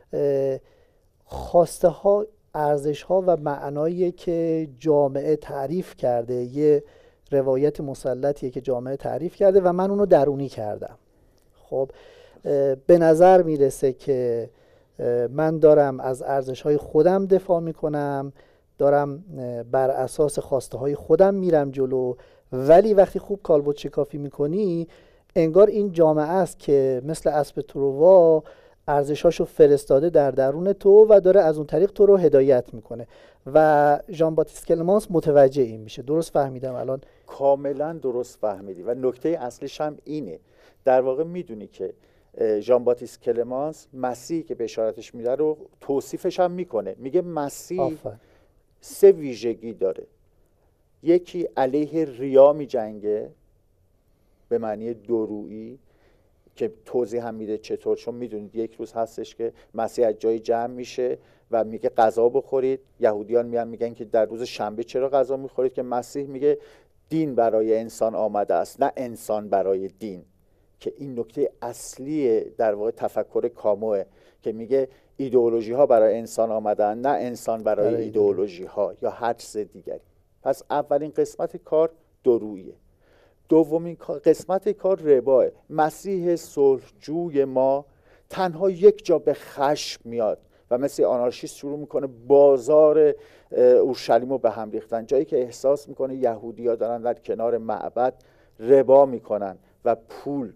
خواسته ها، ارزش ها و معنایی که جامعه تعریف کرده، یه روایت مسلطیه که جامعه تعریف کرده و من اونو درونی کردم. خب به نظر میرسه که من دارم از ارزش های خودم دفاع میکنم، دارم بر اساس خواسته های خودم میرم جلو، ولی وقتی خوب کالبد شکافی میکنی انگار این جامعه است که مثل اسب تروا ارزشاشو فرستاده در درون تو و داره از اون طریق تو رو هدایت میکنه و ژان باتیست کلمانس متوجه این میشه. درست فهمیدم الان؟ کاملا درست فهمیدی و نکته اصلیش هم اینه. در واقع میدونی که ژان باتیست کلمانس مسیحی که بشارتش میده رو توصیفش هم میکنه. میگه مسیح 3 ویژگی داره. یکی علیه ریا می جنگه، به معنی دورویی که توضیح هم میده چطور. چون میدونید یک روز هستش که مسیح از جای جمع میشه و میگه غذا بخورید. یهودیان میگن که در روز شنبه چرا غذا میخورید؟ که مسیح میگه دین برای انسان آمده است، نه انسان برای دین. که این نکته اصلی در واقع تفکر کاموه که میگه ایدئولوژی ها برای انسان آمدن، نه انسان برای ایدئولوژی ها یا هر چیز دیگری. پس اولین قسمت کار دوروییه. دومین قسمت کار رباه. مسیح صلحجوی ما تنها یک جا به خشم میاد و مثل آنارشیست شروع میکنه بازار اورشلیم رو به هم ریختن، جایی که احساس میکنه یهودی‌ها دارن در کنار معبد ربا میکنن و پول،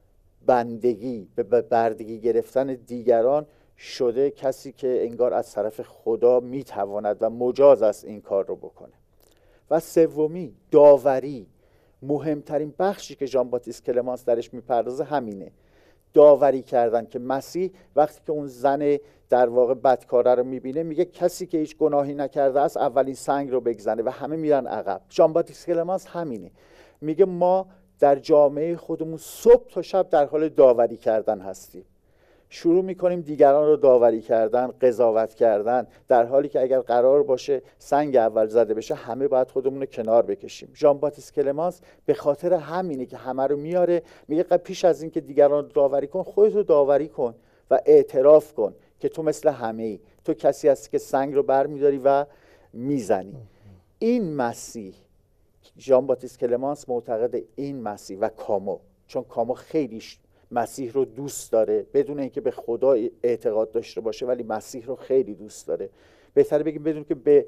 بندگی، به بردگی گرفتن دیگران شده کسی که انگار از طرف خدا میتواند و مجاز است این کار رو بکنه. و سومی داوری. مهمترین بخشی که ژان باتیست کلمانس درش میپردازه همینه، داوری کردن. که مسیح وقتی که اون زن در واقع بدکاره رو میبینه میگه کسی که هیچ گناهی نکرده است اولین سنگ رو بگزنه و همه میرن عقب. ژان باتیست کلمانس همینه، میگه ما در جامعه خودمون صبح تا شب در حال داوری کردن هستیم. شروع میکنیم دیگران رو داوری کردن، قضاوت کردن، در حالی که اگر قرار باشه سنگ اول زده بشه همه باید خودمون رو کنار بکشیم. ژان باتیست کلمانس به خاطر همینه که همه رو میاره، میگه پیش از این که دیگران رو داوری کن خودت رو داوری کن و اعتراف کن که تو مثل همه ای، تو کسی هستی که سنگ رو بر میداری و میزنی. این مسیح، ژان باتیست کلمانس معتقد این مسیح و کامو، چون کامو خیلی مسیح رو دوست داره بدون اینکه به خدا اعتقاد داشته باشه، ولی مسیح رو خیلی دوست داره. بهتره بگیم بدون که به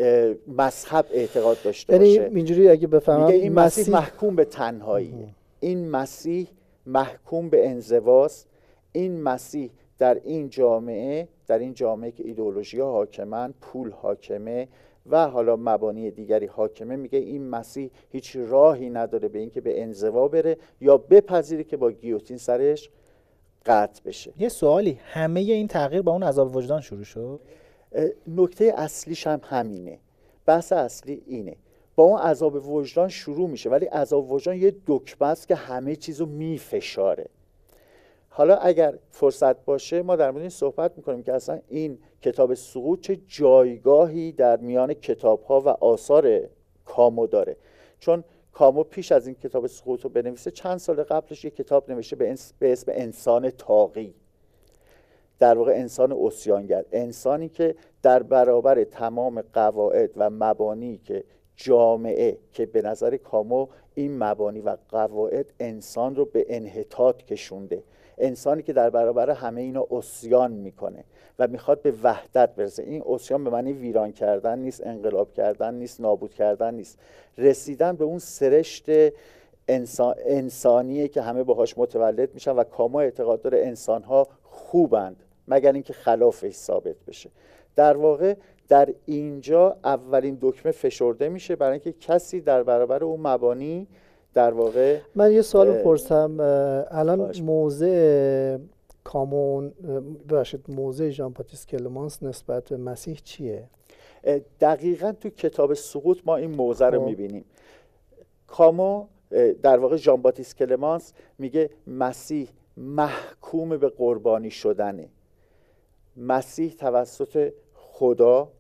مذهب اعتقاد داشته باشه. یعنی اینجوری اگه بفهمم میگه این مسیح محکوم به تنهایی، این مسیح محکوم به انزواست، این مسیح در این جامعه که ایدئولوژی ها حاکمن، پول حاکمه و حالا مبانی دیگری حاکمه، میگه این مسیح هیچ راهی نداره به این که به انزوا بره یا بپذیره که با گیوتین سرش قطع بشه. یه سوالی، همه این تغییر با اون عذاب وجدان شروع شد؟ نکته اصلیش هم همینه، بحث اصلی اینه، با اون عذاب وجدان شروع میشه، ولی عذاب وجدان یه دکمه است که همه چیزو میفشاره. حالا اگر فرصت باشه ما در مورد این صحبت میکنیم که اصلا این کتاب سقوط چه جایگاهی در میان کتاب‌ها و آثار کامو داره. چون کامو پیش از این کتاب سقوط رو بنویسه چند سال قبلش یک کتاب نوشته به اسم انسان طاغی، در واقع انسان عصیانگر، انسانی که در برابر تمام قواعد و مبانی که جامعه، که به نظر کامو این مبانی و قواعد انسان رو به انحطاط کشونده، انسانی که در برابر همه اینا عصیان میکنه و میخواد به وحدت برسه. این عصیان به معنی ویران کردن نیست، انقلاب کردن نیست، نابود کردن نیست، رسیدن به اون سرشت انسانیه که همه باهاش متولد میشن و کامو اعتقاد داره انسانها خوبند مگر اینکه خلافش ثابت بشه. در واقع در اینجا اولین دکمه فشرده میشه برای اینکه کسی در برابر اون مبانی در واقع. من یه سوال بپرسم، الان موضع کامون موضع ژان باتیست کلمانس نسبت به مسیح چیه؟ دقیقاً تو کتاب سقوط ما این موضع رو میبینیم. کامو در واقع ژان باتیست کلمانس میگه مسیح محکوم به قربانی شدنه. مسیح توسط خدا،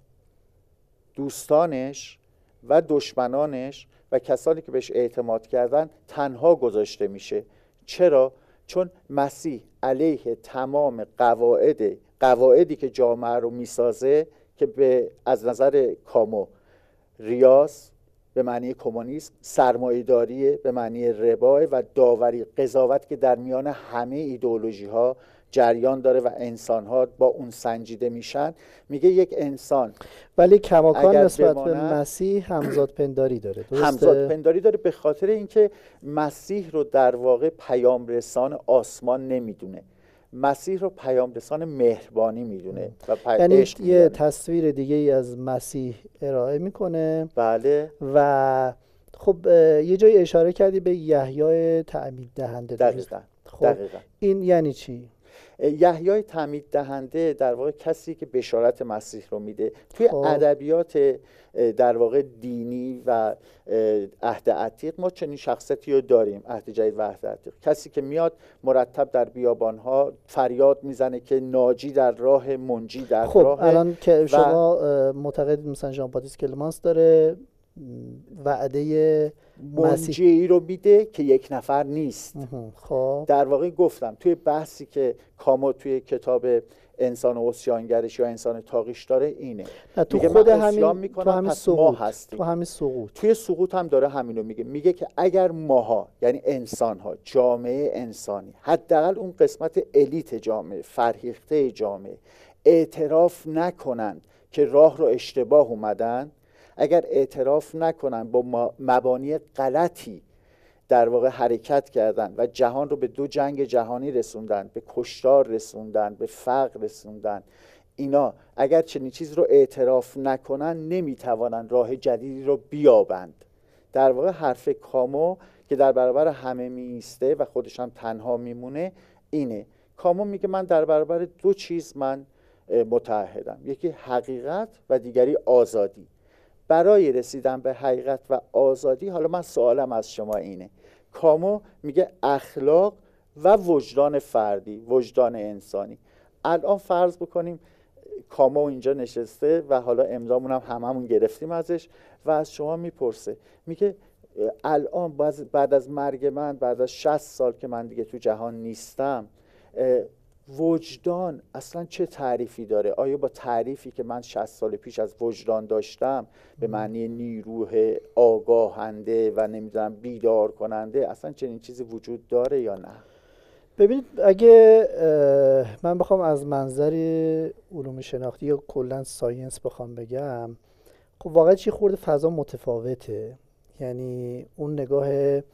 دوستانش و دشمنانش و کسانی که بهش اعتماد کردن تنها گذاشته میشه. چرا؟ چون مسیح علیه تمام قواعدی که جامعه رو میسازه که از نظر کامو ریاض به معنی کمونیسم، سرمایه‌داری به معنی ربا و داوری، قضاوت که در میان همه ایدئولوژی ها جریان داره و انسان ها با اون سنجیده میشن. میگه یک انسان ولی کماکان نسبت به مسیح همزاد پنداری داره. همزاد پنداری داره به خاطر اینکه مسیح رو در واقع پیام رسان آسمان نمیدونه، مسیح رو پیام رسان مهربانی میدونه و یعنی یه تصویر دیگه ای از مسیح ارائه میکنه. بله. و خب یه جایی اشاره کردی به یحیای تعمید دهنده. دقیقاً. خب دقیقاً. این یعنی چی؟ یحیای تعمید دهنده در واقع کسی که بشارت مسیح رو میده. توی ادبیات در واقع دینی و عهد عتیق ما چنین شخصیتی رو داریم، عهد جدید و عهد عتیق. کسی که میاد مرتب در بیابانها فریاد میزنه که ناجی در راه، منجی در راه. الان که شما معتقد مثلا ژان باتیست کلمانس داره وعده منجی رو میده که یک نفر نیست. خب در واقع گفتم توی بحثی که کامو توی کتاب انسان عصیانگرش یا انسان تاقیش داره اینه، تو میگه خود من همین عصیان میکنم پس سقوط. ما هستیم. تو همین سقوط، توی سقوط هم داره همینو میگه که اگر ماها یعنی انسانها، جامعه انسانی، حداقل اون قسمت الیت جامعه، فرهیخته جامعه اعتراف نکنند که راه رو اشتباه اومدن، اگر اعتراف نکنن با مبانی غلطی در واقع حرکت کردن و جهان رو به 2 جنگ جهانی رسوندن، به کشتار رسوندن، به فقر رسوندن، اینا اگر چنین چیز رو اعتراف نکنن نمیتوانن راه جدیدی رو بیابند. در واقع حرف کامو که در برابر همه میسته و خودش هم تنها میمونه اینه. کامو میگه من در برابر 2 چیز من متعهدم، یکی حقیقت و دیگری آزادی. برای رسیدن به حقیقت و آزادی، حالا من سوالم از شما اینه، کامو میگه اخلاق و وجدان فردی، وجدان انسانی. الان فرض بکنیم کامو اینجا نشسته و حالا امضامون هم هممون گرفتیم ازش و از شما میپرسه، میگه الان بعد از مرگ من، بعد از 60 سال که من دیگه تو جهان نیستم، وجدان اصلا چه تعریفی داره؟ آیا با تعریفی که من 60 سال پیش از وجدان داشتم به معنی نیروی آگاهنده و نمیدونم بیدار کننده، اصلا چنین چیزی وجود داره یا نه؟ ببینید، اگه من بخوام از منظر علوم شناختی یا کلا ساینس بخوام بگم، خب واقعا چی خورده فضا متفاوته. یعنی اون نگاه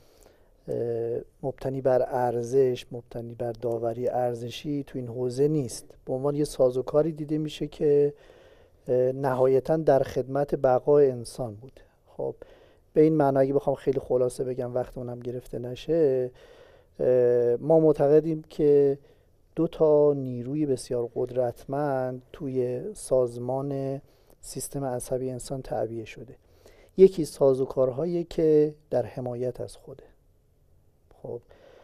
مبتنی بر ارزش، مبتنی بر داوری ارزشی تو این حوزه نیست. به عنوان یه سازوکاری دیده میشه که نهایتاً در خدمت بقای انسان بوده. خب به این معنی اگه بخوام خیلی خلاصه بگم وقت اونم گرفته نشه، ما معتقدیم که 2 تا نیروی بسیار قدرتمند توی سازمان سیستم عصبی انسان تعبیه شده. یکی سازوکارهایی که در حمایت از خوده. خب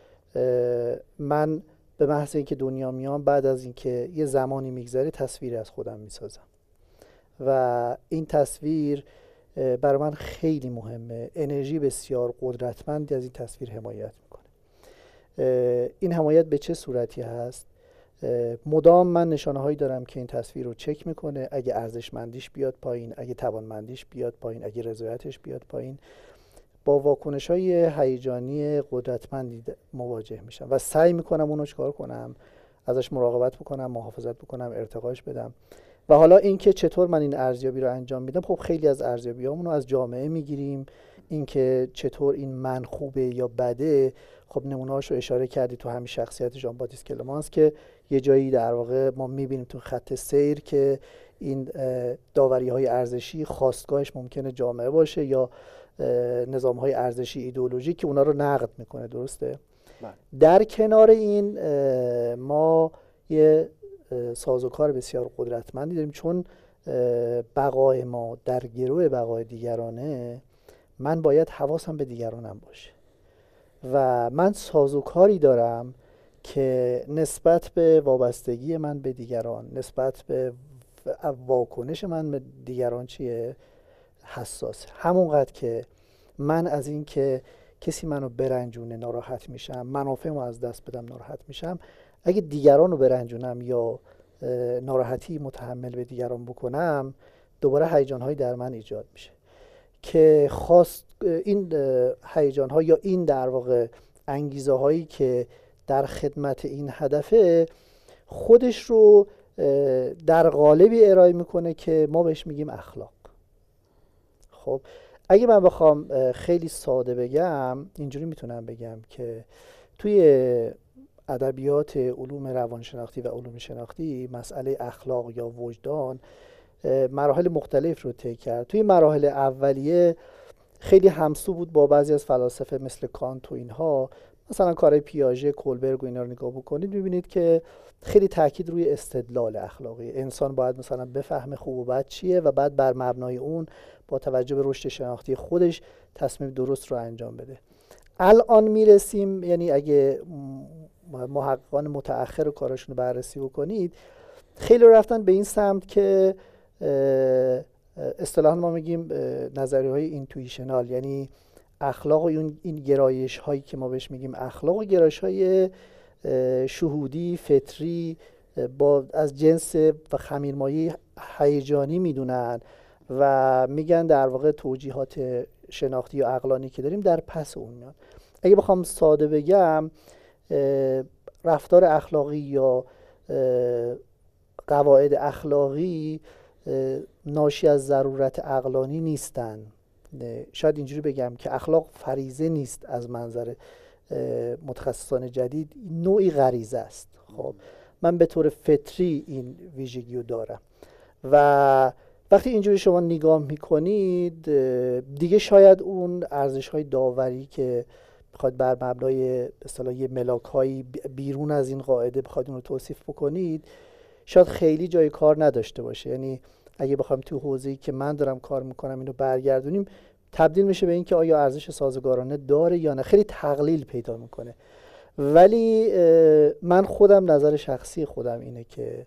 من به محض اینکه دنیا میام، بعد از اینکه یه زمانی میگذره تصویری از خودم میسازم و این تصویر برای من خیلی مهمه. انرژی بسیار قدرتمندی از این تصویر حمایت میکنه. این حمایت به چه صورتی هست؟ مدام من نشانه هایی دارم که این تصویر رو چک میکنه. اگه ارزشمندیش بیاد پایین، اگه توانمندیش بیاد پایین، اگه رضایتش بیاد پایین، با واکنش های هیجانی قدرتمندی مواجه میشم و سعی میکنم اونو چکار کنم؟ ازش مراقبت بکنم، محافظت بکنم، ارتقاش بدم. و حالا اینکه چطور من این ارزیابی رو انجام میدم، خب خیلی از ارزیابیامون رو از جامعه میگیریم. اینکه چطور این من خوبه یا بده، خب نمونه‌هاش رو اشاره کردی تو همین شخصیت ژان باتیست کلمانس که یه جایی در واقع ما میبینیم تو خط سیر که این داوری‌های ارزشی خواستگاهش ممکنه جامعه باشه یا نظام‌های ارزشی ایدئولوژی که اونا رو نقد میکنه. درسته؟ در کنار این ما یه سازوکار بسیار قدرتمندی داریم، چون بقای ما در گروه بقای دیگرانه، من باید حواسم به دیگرانم باشه و من سازوکاری دارم که نسبت به وابستگی من به دیگران، نسبت به واکنش من به دیگران چیه؟ حساسه. همونقدر که من از این که کسی منو برنجونه ناراحت میشم، منافعمو از دست بدم ناراحت میشم، اگه دیگران رو برنجونم یا ناراحتی متحمل به دیگران بکنم، دوباره هیجان‌هایی در من ایجاد میشه که خواست این هیجان‌ها یا این در واقع انگیزه‌هایی که در خدمت این هدفه خودش رو در قالبی ارائه میکنه که ما بهش میگیم اخلاق. خب اگه من بخوام خیلی ساده بگم، اینجوری میتونم بگم که توی ادبیات علوم روانشناختی و علوم شناختی مسئله اخلاق یا وجدان مراحل مختلف رو طی کرد. توی مراحل اولیه خیلی همسو بود با بعضی از فلاسفه مثل کانت و اینها. مثلا کارهای پیاژه، کولبرگ و اینا رو نگاه بکنید میبینید که خیلی تاکید روی استدلال اخلاقی. انسان باید مثلا بفهمه خوب و بد چیه و بعد بر مبنای اون با توجه به رشد شناختی خودش تصمیم درست رو انجام بده. الان میرسیم، یعنی اگه محققان متأخر کارشون رو بررسی بکنید، خیلی رفتن به این سمت که اصطلاحاً ما میگیم نظریه‌های اینتویشنال، یعنی اخلاق و این گرایش هایی که ما بهش میگیم اخلاق و گرایش های شهودی فطری با از جنس و خمیرمایه هیجانی میدونن و میگن در واقع توجیهات شناختی یا عقلانی که داریم در پس اون میاد. اگه بخوام ساده بگم، رفتار اخلاقی یا قواعد اخلاقی ناشی از ضرورت عقلانی نیستن. شاید اینجوری بگم که اخلاق فریضه نیست، از منظر متخصصان جدید نوعی غریزه است. خب من به طور فطری این ویژگی رو دارم و وقتی اینجوری شما نگاه میکنید دیگه شاید اون ارزش‌های داوری که بخواید بر مبنای اصطلاحی ملاک‌های بیرون از این قاعده بخواید اون رو توصیف بکنید شاید خیلی جای کار نداشته باشه. یعنی اگه بخوایم تو حوزه‌ای که من دارم کار میکنم اینو برگردونیم، تبدیل میشه به این که آیا ارزش سازگارانه داره یا نه. خیلی تقلیل پیدا میکنه. ولی من خودم، نظر شخصی خودم اینه که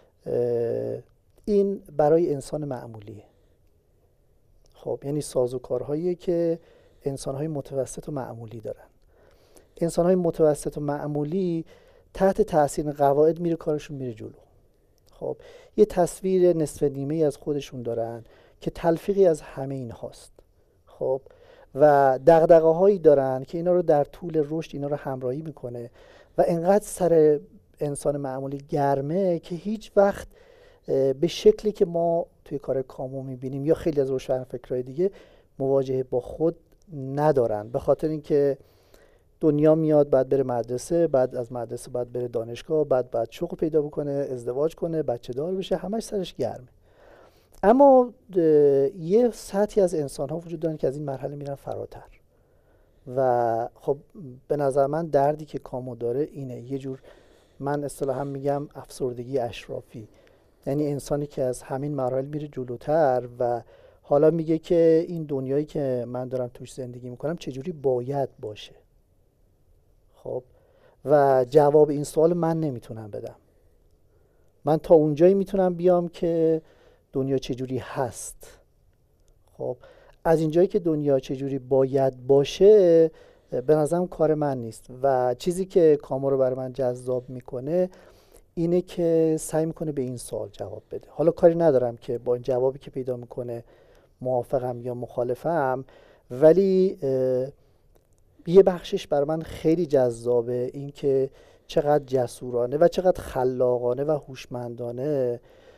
این برای انسان معمولیه. خب یعنی سازوکارهایی که انسان‌های متوسط و معمولی دارن. انسان‌های متوسط و معمولی تحت تأثیر قواعد میره کارشون میره جلو. خب یه تصویر نصف نیمه از خودشون دارن که تلفیقی از همه این هاست. خب و دغدغه‌هایی دارن که اینا رو در طول رشد اینا رو همراهی میکنه و انقدر سر انسان معمولی گرمه که هیچ وقت به شکلی که ما توی کار کامو میبینیم یا خیلی از روشنفکرای دیگه مواجهه با خود ندارن. به خاطر اینکه دنیا میاد، بعد بره مدرسه، بعد از مدرسه بعد بره دانشگاه، بعد شغل پیدا بکنه، ازدواج کنه، بچه دار بشه، همش سرش گرمه. اما یه سطحی از انسان ها وجود دارن که از این مرحله میرن فراتر و خب به نظر من دردی که کامو داره اینه، یه جور من اصطلاحا میگم افسردگی اشرافی، یعنی انسانی که از همین مراحل میره جلوتر و حالا میگه که این دنیایی که من دارم توش زندگی میکنم چجوری باید باشه. خب و جواب این سوال من نمیتونم بدم. من تا اونجایی میتونم بیام که دنیا چجوری هست. خب از اینجایی که دنیا چجوری باید باشه به نظرم کار من نیست و چیزی که کامو رو برای من جذاب میکنه اینه که سعی میکنه به این سوال جواب بده. حالا کاری ندارم که با این جوابی که پیدا میکنه موافقم یا مخالفم، ولی یه بخشش برای من خیلی جذابه، این که چقدر جسورانه و چقدر خلاقانه و هوشمندانه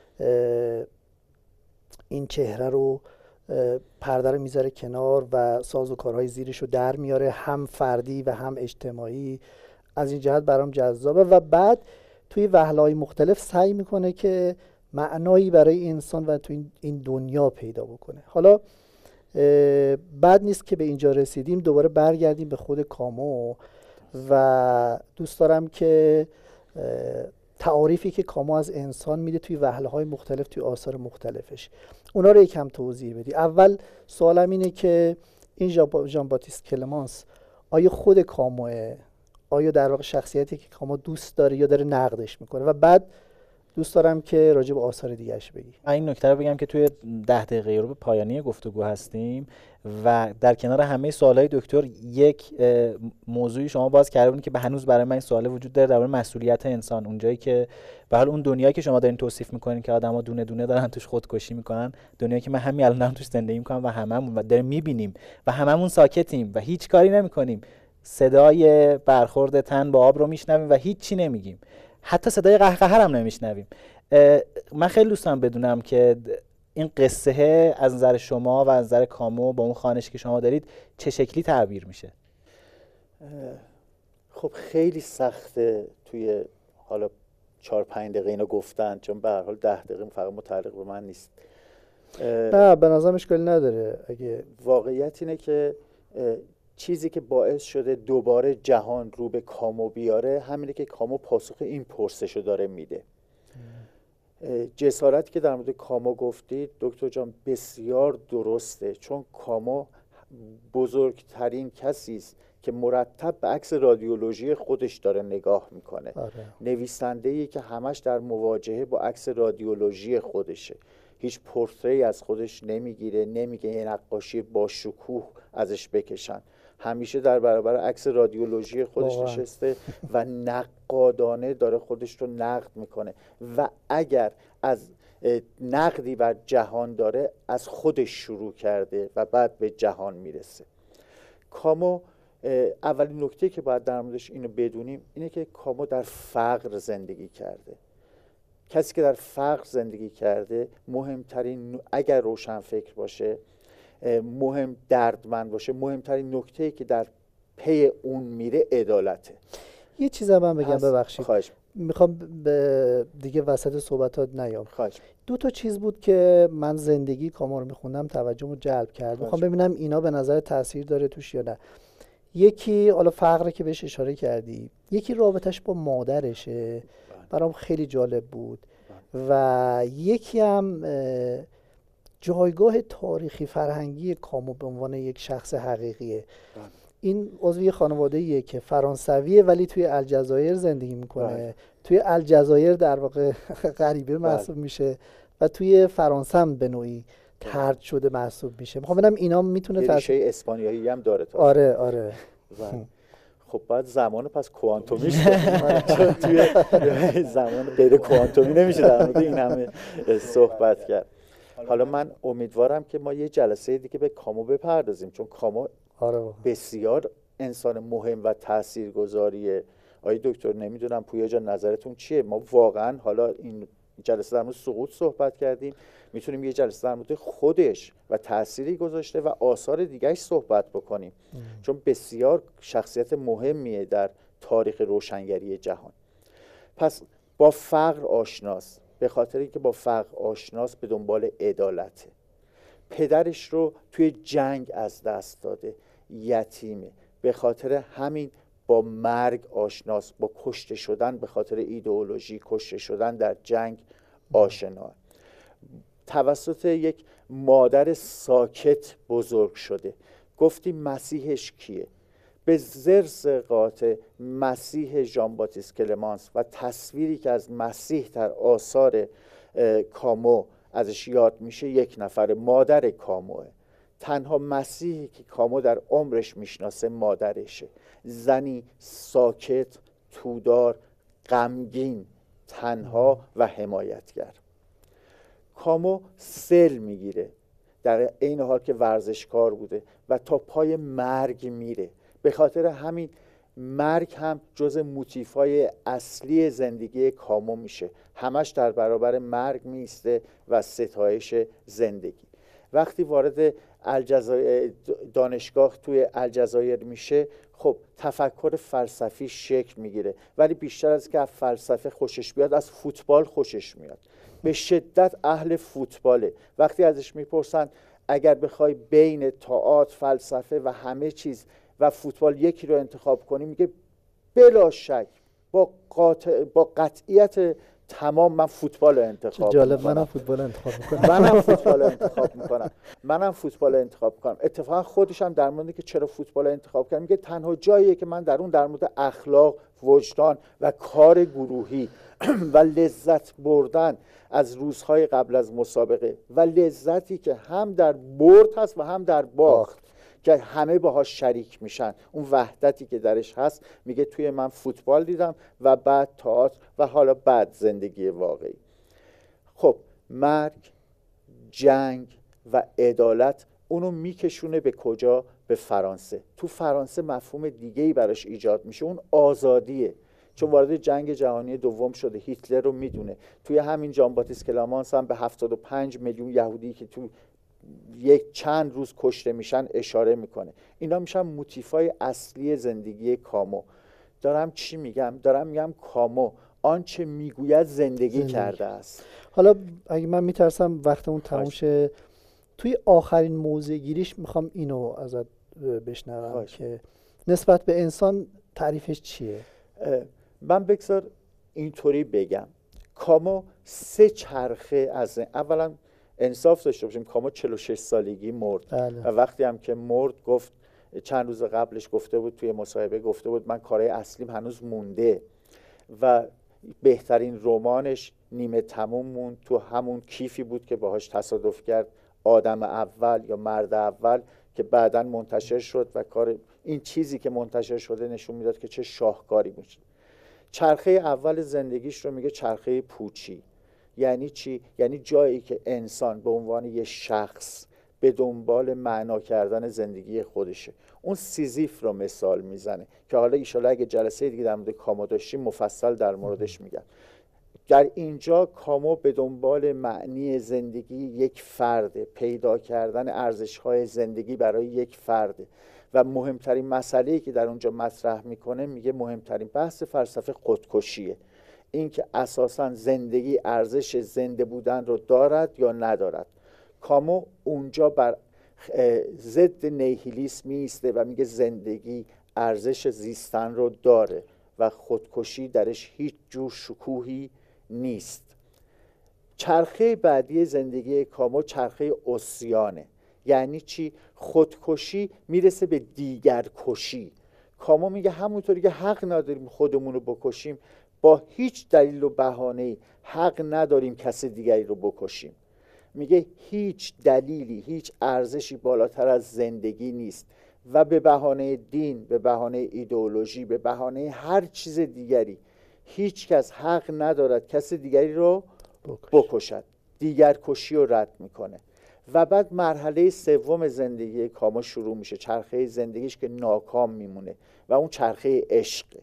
این چهره رو پرده رو میذاره کنار و سازوکارهای زیرش رو در میاره، هم فردی و هم اجتماعی. از این جهت برام جذابه و بعد توی وهله‌های مختلف سعی میکنه که معنایی برای انسان و توی این دنیا پیدا بکنه. حالا بد نیست که به اینجا رسیدیم دوباره برگردیم به خود کامو و دوست دارم که تعاریفی که کامو از انسان میده توی وهله‌های مختلف توی آثار مختلفش اونا رو یکم توضیح بدی. اول سوالم اینه که این ژان باتیست کلمانس آیا خود کاموه؟ آیا در واقع شخصیتی که کامو دوست داره یا داره نقدش میکنه؟ و بعد دوست دارم که راجع به آثار دیگه‌اش بگی. من این نکته رو بگم که توی 10 دقیقه رو به پایانی گفتگو هستیم و در کنار همه سوالای دکتر یک موضوعی شما باز کردین که به هنوز برای من این سوال وجود داره درباره مسئولیت انسان. اونجایی که به حال اون دنیایی که شما دارین توصیف میکنین که آدما دونه دونه دارن توش خودکشی میکنن، دنیایی که من همین الان دارم توش زندگی میکنم و هممون و داریم میبینیم و هممون ساکتیم و هیچ کاری نمیکنیم، صدای برخورد تن با آب رو میشنویم و هیچ چی نمیگیم، حتی صدای قهقه هم نمیشنویم. من خیلی دوست دارم بدونم که این قصه از نظر شما و از نظر کامو با اون خوانشی که شما دارید چه شکلی تعبیر میشه؟ خب خیلی سخته توی حالا 4-5 دقیقه اینو گفتن، چون به هر حال 10 دقیقه فقط متعلق به من نیست. نه به نظرم اشکالی نداره. اگه واقعیت اینه که چیزی که باعث شده دوباره جهان رو به کامو بیاره همینه که کامو پاسخ این پرسشو داره میده. جسارتی که در مورد کامو گفتید دکتر جان بسیار درسته، چون کامو بزرگترین کسی است که مرتب به عکس رادیولوژی خودش داره نگاه میکنه. نویسنده‌ای که همش در مواجهه با عکس رادیولوژی خودشه، هیچ پورتری از خودش نمیگیره، نمیگه یه نقاشی با شکوه ازش بکشن، همیشه در برابر عکس رادیولوژی خودش نشسته و نقادانه داره خودش رو نقد میکنه و اگر از نقدی بر جهان داره از خودش شروع کرده و بعد به جهان میرسه. کامو اولین نکته که باید در موردش اینو بدونیم اینه که کامو در فقر زندگی کرده. کسی که در فقر زندگی کرده مهمترین، اگر روشن فکر باشه، دردمند باشه، مهمترین نکته‌ای که در پی اون میره عدالته. یه چیز من بگم، ببخشید خواهش میخوام دیگه وسط صحبتات نیام. خواهش. دو تا چیز بود که من زندگی کامو رو میخوندم توجهمو جلب کرد، میخوام ببینم اینا به نظر تاثیر داره توش یا نه. یکی حالا فقره که بهش اشاره کردی، یکی رابطش با مادرشه، برام خیلی جالب بود، و یکی هم جایگاه تاریخی فرهنگی کامو به عنوان یک شخص حقیقیه. این عضو یه خانواده‌ایه که فرانسویه ولی توی الجزایر زندگی میکنه. توی الجزایر در واقع غریبه محسوب میشه و توی فرانسه هم به نوعی طرد شده محسوب میشه. میخوام ببینم اینا میتونه ریشه اسپانیایی هم داره. آره. خب بعد زمان پس کوانتومیش چون توی زمان غیر کوانتومی نمیشه در مورد این همه صحبت کرد. حالا من امیدوارم که ما یه جلسه دیگه به کامو بپردازیم، چون کامو بسیار انسان مهم و تاثیرگذاریه. آقای دکتر نمیدونم پویا جان نظرتون چیه؟ ما واقعا حالا این جلسه در مورد سقوط صحبت کردیم، میتونیم یه جلسه در مورد خودش و تأثیری گذاشته و آثار دیگهش صحبت بکنیم، چون بسیار شخصیت مهمیه در تاریخ روشنگری جهان. پس با فقر آشناست، به خاطر اینکه با فقر آشناست به دنبال عدالته. پدرش رو توی جنگ از دست داده، یتیمه، به خاطر همین با مرگ آشناست، با کشته شدن به خاطر ایدئولوژی، کشته شدن در جنگ آشنا. توسط یک مادر ساکت بزرگ شده. گفتیم مسیحش کیه؟ به زرس قاطع مسیح ژان باتیست کلمانس و تصویری که از مسیح در آثار کامو ازش یاد میشه یک نفر، مادر کاموه. تنها مسیحی که کامو در عمرش میشناسه مادرشه، زنی ساکت، تودار، غمگین، تنها و حمایتگر. کامو سل میگیره در این حال که ورزشکار بوده و تا پای مرگ میره. به خاطر همین مرگ هم جز موتیفای اصلی زندگی کامو میشه، همش در برابر مرگ میسته و ستایش زندگی. وقتی وارد دانشگاه توی الجزایر میشه، خب تفکر فلسفی شکل میگیره، ولی بیشتر از که از فلسفه خوشش بیاد از فوتبال خوشش میاد. به شدت اهل فوتباله. وقتی ازش میپرسن اگر بخوای بین تئاتر، فلسفه و همه چیز و فوتبال یکی رو انتخاب کنی، میگه بلا شک با قطعیت تمام من فوتبال رو انتخاب جالب میکنم. منم فوتبال انتخاب میکنم. منم فوتبال انتخاب میکنم. اتفاقا خودش هم در مورد که چرا فوتبال انتخاب کردم میگه تنها جاییه که من در مورد اخلاق، وجدان و کار گروهی و لذت بردن از روزهای قبل از مسابقه و لذتی که هم در برد هست و هم در باخت که همه باهاش شریک میشن، اون وحدتی که درش هست، میگه توی من فوتبال دیدم و بعد تئاتر و حالا بعد زندگی واقعی. خب مرگ، جنگ و عدالت اونو میکشونه به کجا؟ به فرانسه. تو فرانسه مفهوم دیگه‌ای براش ایجاد میشه، اون آزادیه، چون وارد جنگ جهانی دوم شده، هیتلر رو میدونه. توی همین ژان باتیست کلمانس هم به 75 میلیون یهودی که تو یک چند روز کشته میشن اشاره میکنه. اینا میشن موتیفای اصلی زندگی کامو. دارم چی میگم؟ دارم میگم کامو آنچه میگوید زندگی کرده است. حالا اگه من میترسم وقتمون تموم شه، توی آخرین موضع گیریش میخوام اینو ازت بشنوم که نسبت به انسان تعریفش چیه؟ من بگذار اینطوری بگم. کامو 3 چرخه از اولا انصاف داشته باشیم، کامو 46 سالگی مرد. بله. و وقتی هم که مرد گفت، چند روز قبلش گفته بود توی مصاحبه، گفته بود من کارهای اصلیم هنوز مونده و بهترین رمانش نیمه تموم موند، تو همون کیفی بود که باهاش تصادف کرد، آدم اول یا مرد اول، که بعداً منتشر شد و کار این چیزی که منتشر شده نشون میداد که چه شاهکاری بود. چرخه اول زندگیش رو میگه چرخه پوچی. یعنی چی؟ یعنی جایی که انسان به عنوان یه شخص به دنبال معنا کردن زندگی خودشه. اون سیزیف رو مثال میزنه که حالا ایشالا اگه جلسه دیگه در مورد کامو داشتیم مفصل در موردش میگم. در اینجا کامو به دنبال معنی زندگی یک فرده، پیدا کردن ارزش‌های زندگی برای یک فرده و مهمترین مسئله‌ای که در اونجا مطرح میکنه، میگه مهمترین بحث فلسفه خودکشیه. این که اساساً زندگی ارزش زنده بودن رو دارد یا ندارد. کامو اونجا بر ضد نیهیلیسم میسته و میگه زندگی ارزش زیستن رو داره و خودکشی درش هیچ جور شکوهی نیست. چرخه بعدی زندگی کامو چرخه عصیانه. یعنی چی؟ خودکشی میرسه به دیگر کشی. کامو میگه همونطوری که حق نداریم خودمون رو بکشیم، با هیچ دلیل و بهانه‌ای حق نداریم کسی دیگری رو بکشیم. میگه هیچ دلیلی، هیچ ارزشی بالاتر از زندگی نیست و به بهانه دین، به بهانه ایدئولوژی، به بهانه هر چیز دیگری هیچ کس حق ندارد کسی دیگری رو بکشد. دیگر کشی رو رد میکنه. و بعد مرحله سوم زندگی کامو شروع میشه، چرخه زندگیش که ناکام میمونه و اون چرخه عشقه.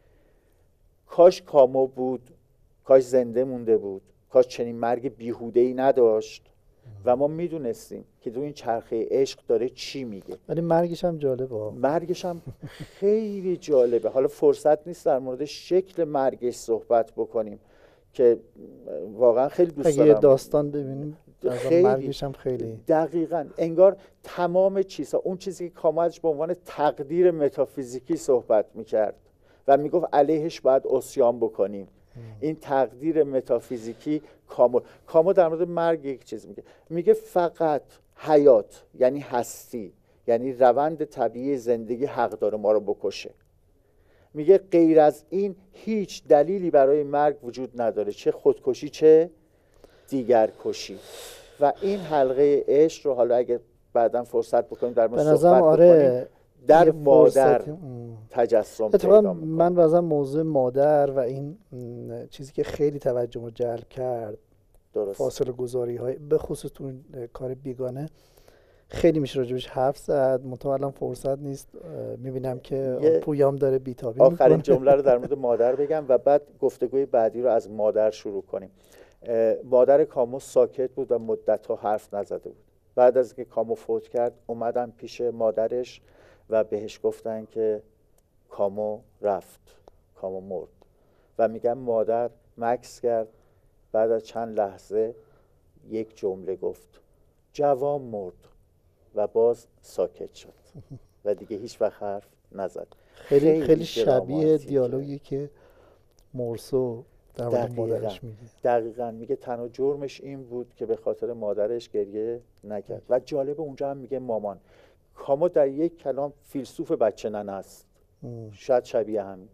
کاش کامو بود، کاش زنده مونده بود، کاش چنین مرگ بیهوده‌ای نداشت و ما میدونستیم که تو این چرخه عشق داره چی میگه. ولی مرگش هم جالبه. مرگش هم خیلی جالبه. حالا فرصت نیست در مورد شکل مرگش صحبت بکنیم که واقعا خیلی دوست دارم. اگه داستان ببینیم مرگش هم خیلی دقیقاً انگار تمام چیزها، اون چیزی که کامو ازش به عنوان تقدیر متافیزیکی صحبت میکرد و میگفت علیهش باید عصیان بکنیم، این تقدیر متافیزیکی کامو در مورد مرگ یک چیز میگه فقط حیات یعنی هستی، یعنی روند طبیعی زندگی حق داره ما رو بکشه. میگه غیر از این هیچ دلیلی برای مرگ وجود نداره، چه خودکشی چه دیگر کشی. و این حلقه عشق رو حالا اگه بعداً فرصت بکنیم در مورد صحبت بکنیم، در مادر تجسم پیدا میکنه. من واسه موضوع مادر و این چیزی که خیلی توجه رو جلب کرد، درست. فاصله گذاری های به خصوص تو کار بیگانه خیلی میشه راجبش حرف زد، منتها فرصت نیست. میبینم که پویام داره بیتابی میکنه. آخرین جمله رو در مورد مادر بگم و بعد گفتگوی بعدی رو از مادر شروع کنیم. مادر کامو ساکت بود و مدت‌ها حرف نزده بود. بعد از که کامو فوت کرد اومدن پیش مادرش و بهش گفتن که کامو رفت، کامو مرد. و میگم مادر مکث کرد، بعد از چند لحظه یک جمله گفت، جوان مرد، و باز ساکت شد و دیگه هیچ وقت حرف نزد. خیلی شبیه دیالوگی که مورسو در مورد مادرش میگه. دقیقاً میگه تنها جرمش این بود که به خاطر مادرش گریه نکرد. و جالب اونجا هم میگه مامان. کامو در یک کلام فیلسوف بچه ننه است. شاید شبیه همین.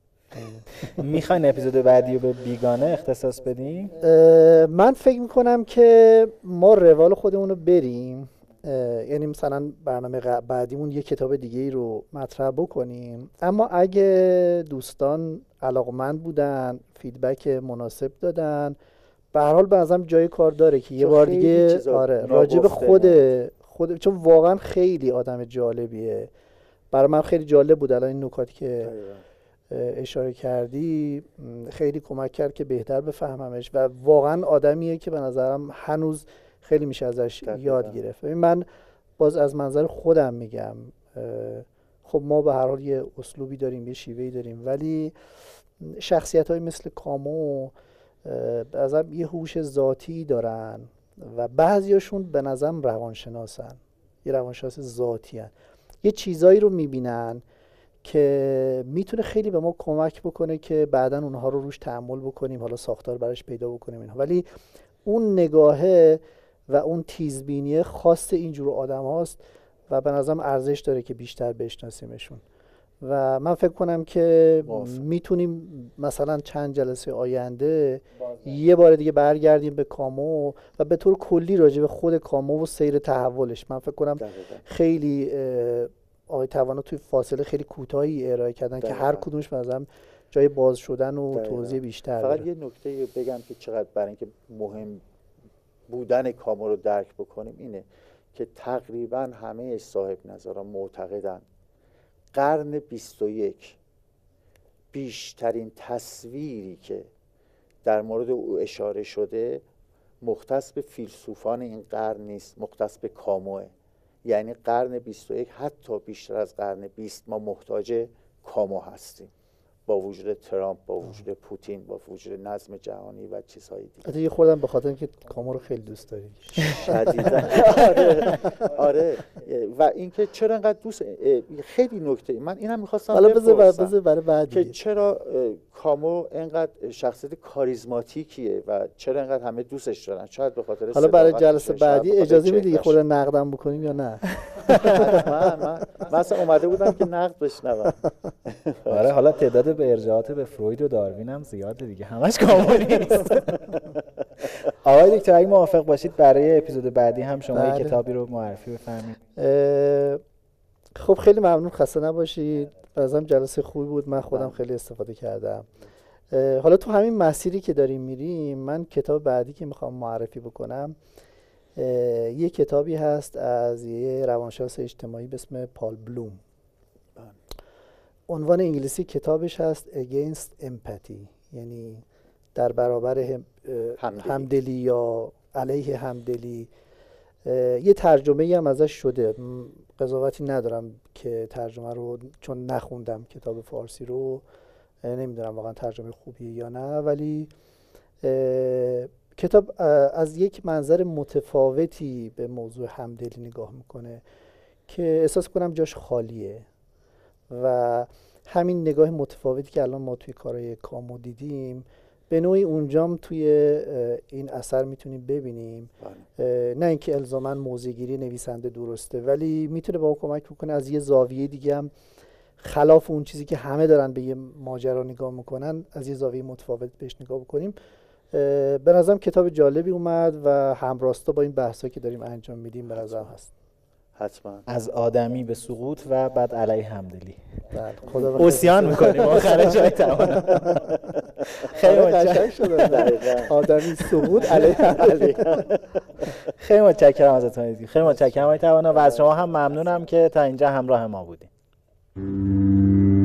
میخواین اپیزود بعدی رو به بیگانه اختصاص بدیم؟ من فکر میکنم که ما روال خودمون رو بریم، یعنی مثلا برنامه بعدیمون یه کتاب دیگه ای رو مطرح بکنیم، اما اگه دوستان علاقمند بودن، فیدبک مناسب دادن، به هر حال به نظرم جای کار داره که یه بار دیگه راجب خود چون واقعا خیلی آدم جالبیه. برای من خیلی جالب بود الان این نکاتی که اشاره کردی خیلی کمک کرد که بهتر بفهممش و واقعا آدمیه که به نظرم هنوز خیلی میشه ازش یاد گرفت. من باز از منظر خودم میگم، خب ما به هر حال یه اسلوبی داریم، یه شیوهی داریم، ولی شخصیت‌های مثل کامو به نظرم یه هوش ذاتی دارن و بعضیاشون به نظرم روانشناسن، یه روانشناس ذاتی هن. یه چیزایی رو میبینن که میتونه خیلی به ما کمک بکنه که بعداً اونها رو روش تأمل بکنیم، حالا ساختار براش پیدا بکنیم اینها. ولی اون نگاهه و اون تیزبینی خاص اینجور آدم هاست و به نظرم ارزش داره که بیشتر بشناسیمشون. و من فکر کنم که میتونیم مثلا چند جلسه آینده یه بار دیگه برگردیم به کامو و به طور کلی راجع به خود کامو و سیر تحولش. من فکر کنم خیلی آقای توانا توی فاصله خیلی کوتاهی ارائه کردن که هر کدومش به نظرم جای باز شدن و توضیح بیشتر فقط داره. یه نکته بگم که چقدر برای اینکه مهم بودن کامو رو درک بکنیم اینه که تقریبا همه صاحب نظران معتقدن قرن 21 بیشترین تصویری که در مورد او اشاره شده مختص به فیلسوفان این قرن نیست، مختص به کاموه. یعنی قرن 21 حتی بیشتر از قرن 20 ما محتاج کامو هستیم، با وجود ترامپ، با وجود پوتین، با وجود نظم جهانی و چیزهای دیگه. حتی یه خوردم به خاطر اینکه کامو رو خیلی دوست داری. شدیداً. آره و اینکه چرا انقدر دوست، خیلی نکته من اینم می‌خواستم حالا بذار برای بعد که چرا کامو انقدر شخصیت کاریزماتیکیه و چرا انقدر همه دوستش دارن. شاید به خاطر حالا برای جلسه بعدی اجازه میدی خود نقدم بکنیم یا نه؟ من اصلا اومده بودم که نقد بشنوم. آره حالا تعداد به ارجاعات به فروید و داروین هم زیاده دیگه، همش کامو نیست. آقای دکتر اگه موافق باشید برای اپیزود بعدی هم شما یک کتابی رو معرفی بفرمایید. خب خیلی ممنون، خسته نباشید. بازم جلسه خوبی بود، من خودم خیلی استفاده کردم. حالا تو همین مسیری که داریم میریم، من کتاب بعدی که میخوام معرفی بکنم یه کتابی هست از یه روانشناس اجتماعی به اسم پال بلوم. عنوان انگلیسی کتابش هست Against Empathy، یعنی در برابر همدلی یا علیه همدلی. یه ترجمه هم ازش شده، قضاوتی ندارم که ترجمه رو، چون نخوندم کتاب فارسی رو، نمیدونم واقعا ترجمه خوبیه یا نه، ولی کتاب از یک منظر متفاوتی به موضوع همدلی نگاه میکنه که احساس کنم جاش خالیه و همین نگاه متفاوتی که الان ما توی کارهای کامو دیدیم به نوعی اونجام توی این اثر میتونیم ببینیم. نه اینکه الزاماً موضع‌گیری نویسنده درسته، ولی میتونه به ما کمک بکنه از یه زاویه دیگه هم خلاف اون چیزی که همه دارن به یه ماجرا نگاه میکنن از یه زاویه متفاوت بهش نگاه بکنیم. به نظرم کتاب جالبی اومد و همراستا با این بحثایی که داریم انجام میدیم به نظرم هست. حتما. از آدمی به سقوط و بعد علیه همدلی. خدا اوسیان میکنیم آخر جای تمام. خیلی قشنگ شده. آدمی سقوط علیه همدلی. خیلی متشکرم ازتون. خیلی متشکرم آقای توانا و از شما هم ممنونم که تا اینجا همراه ما بودید.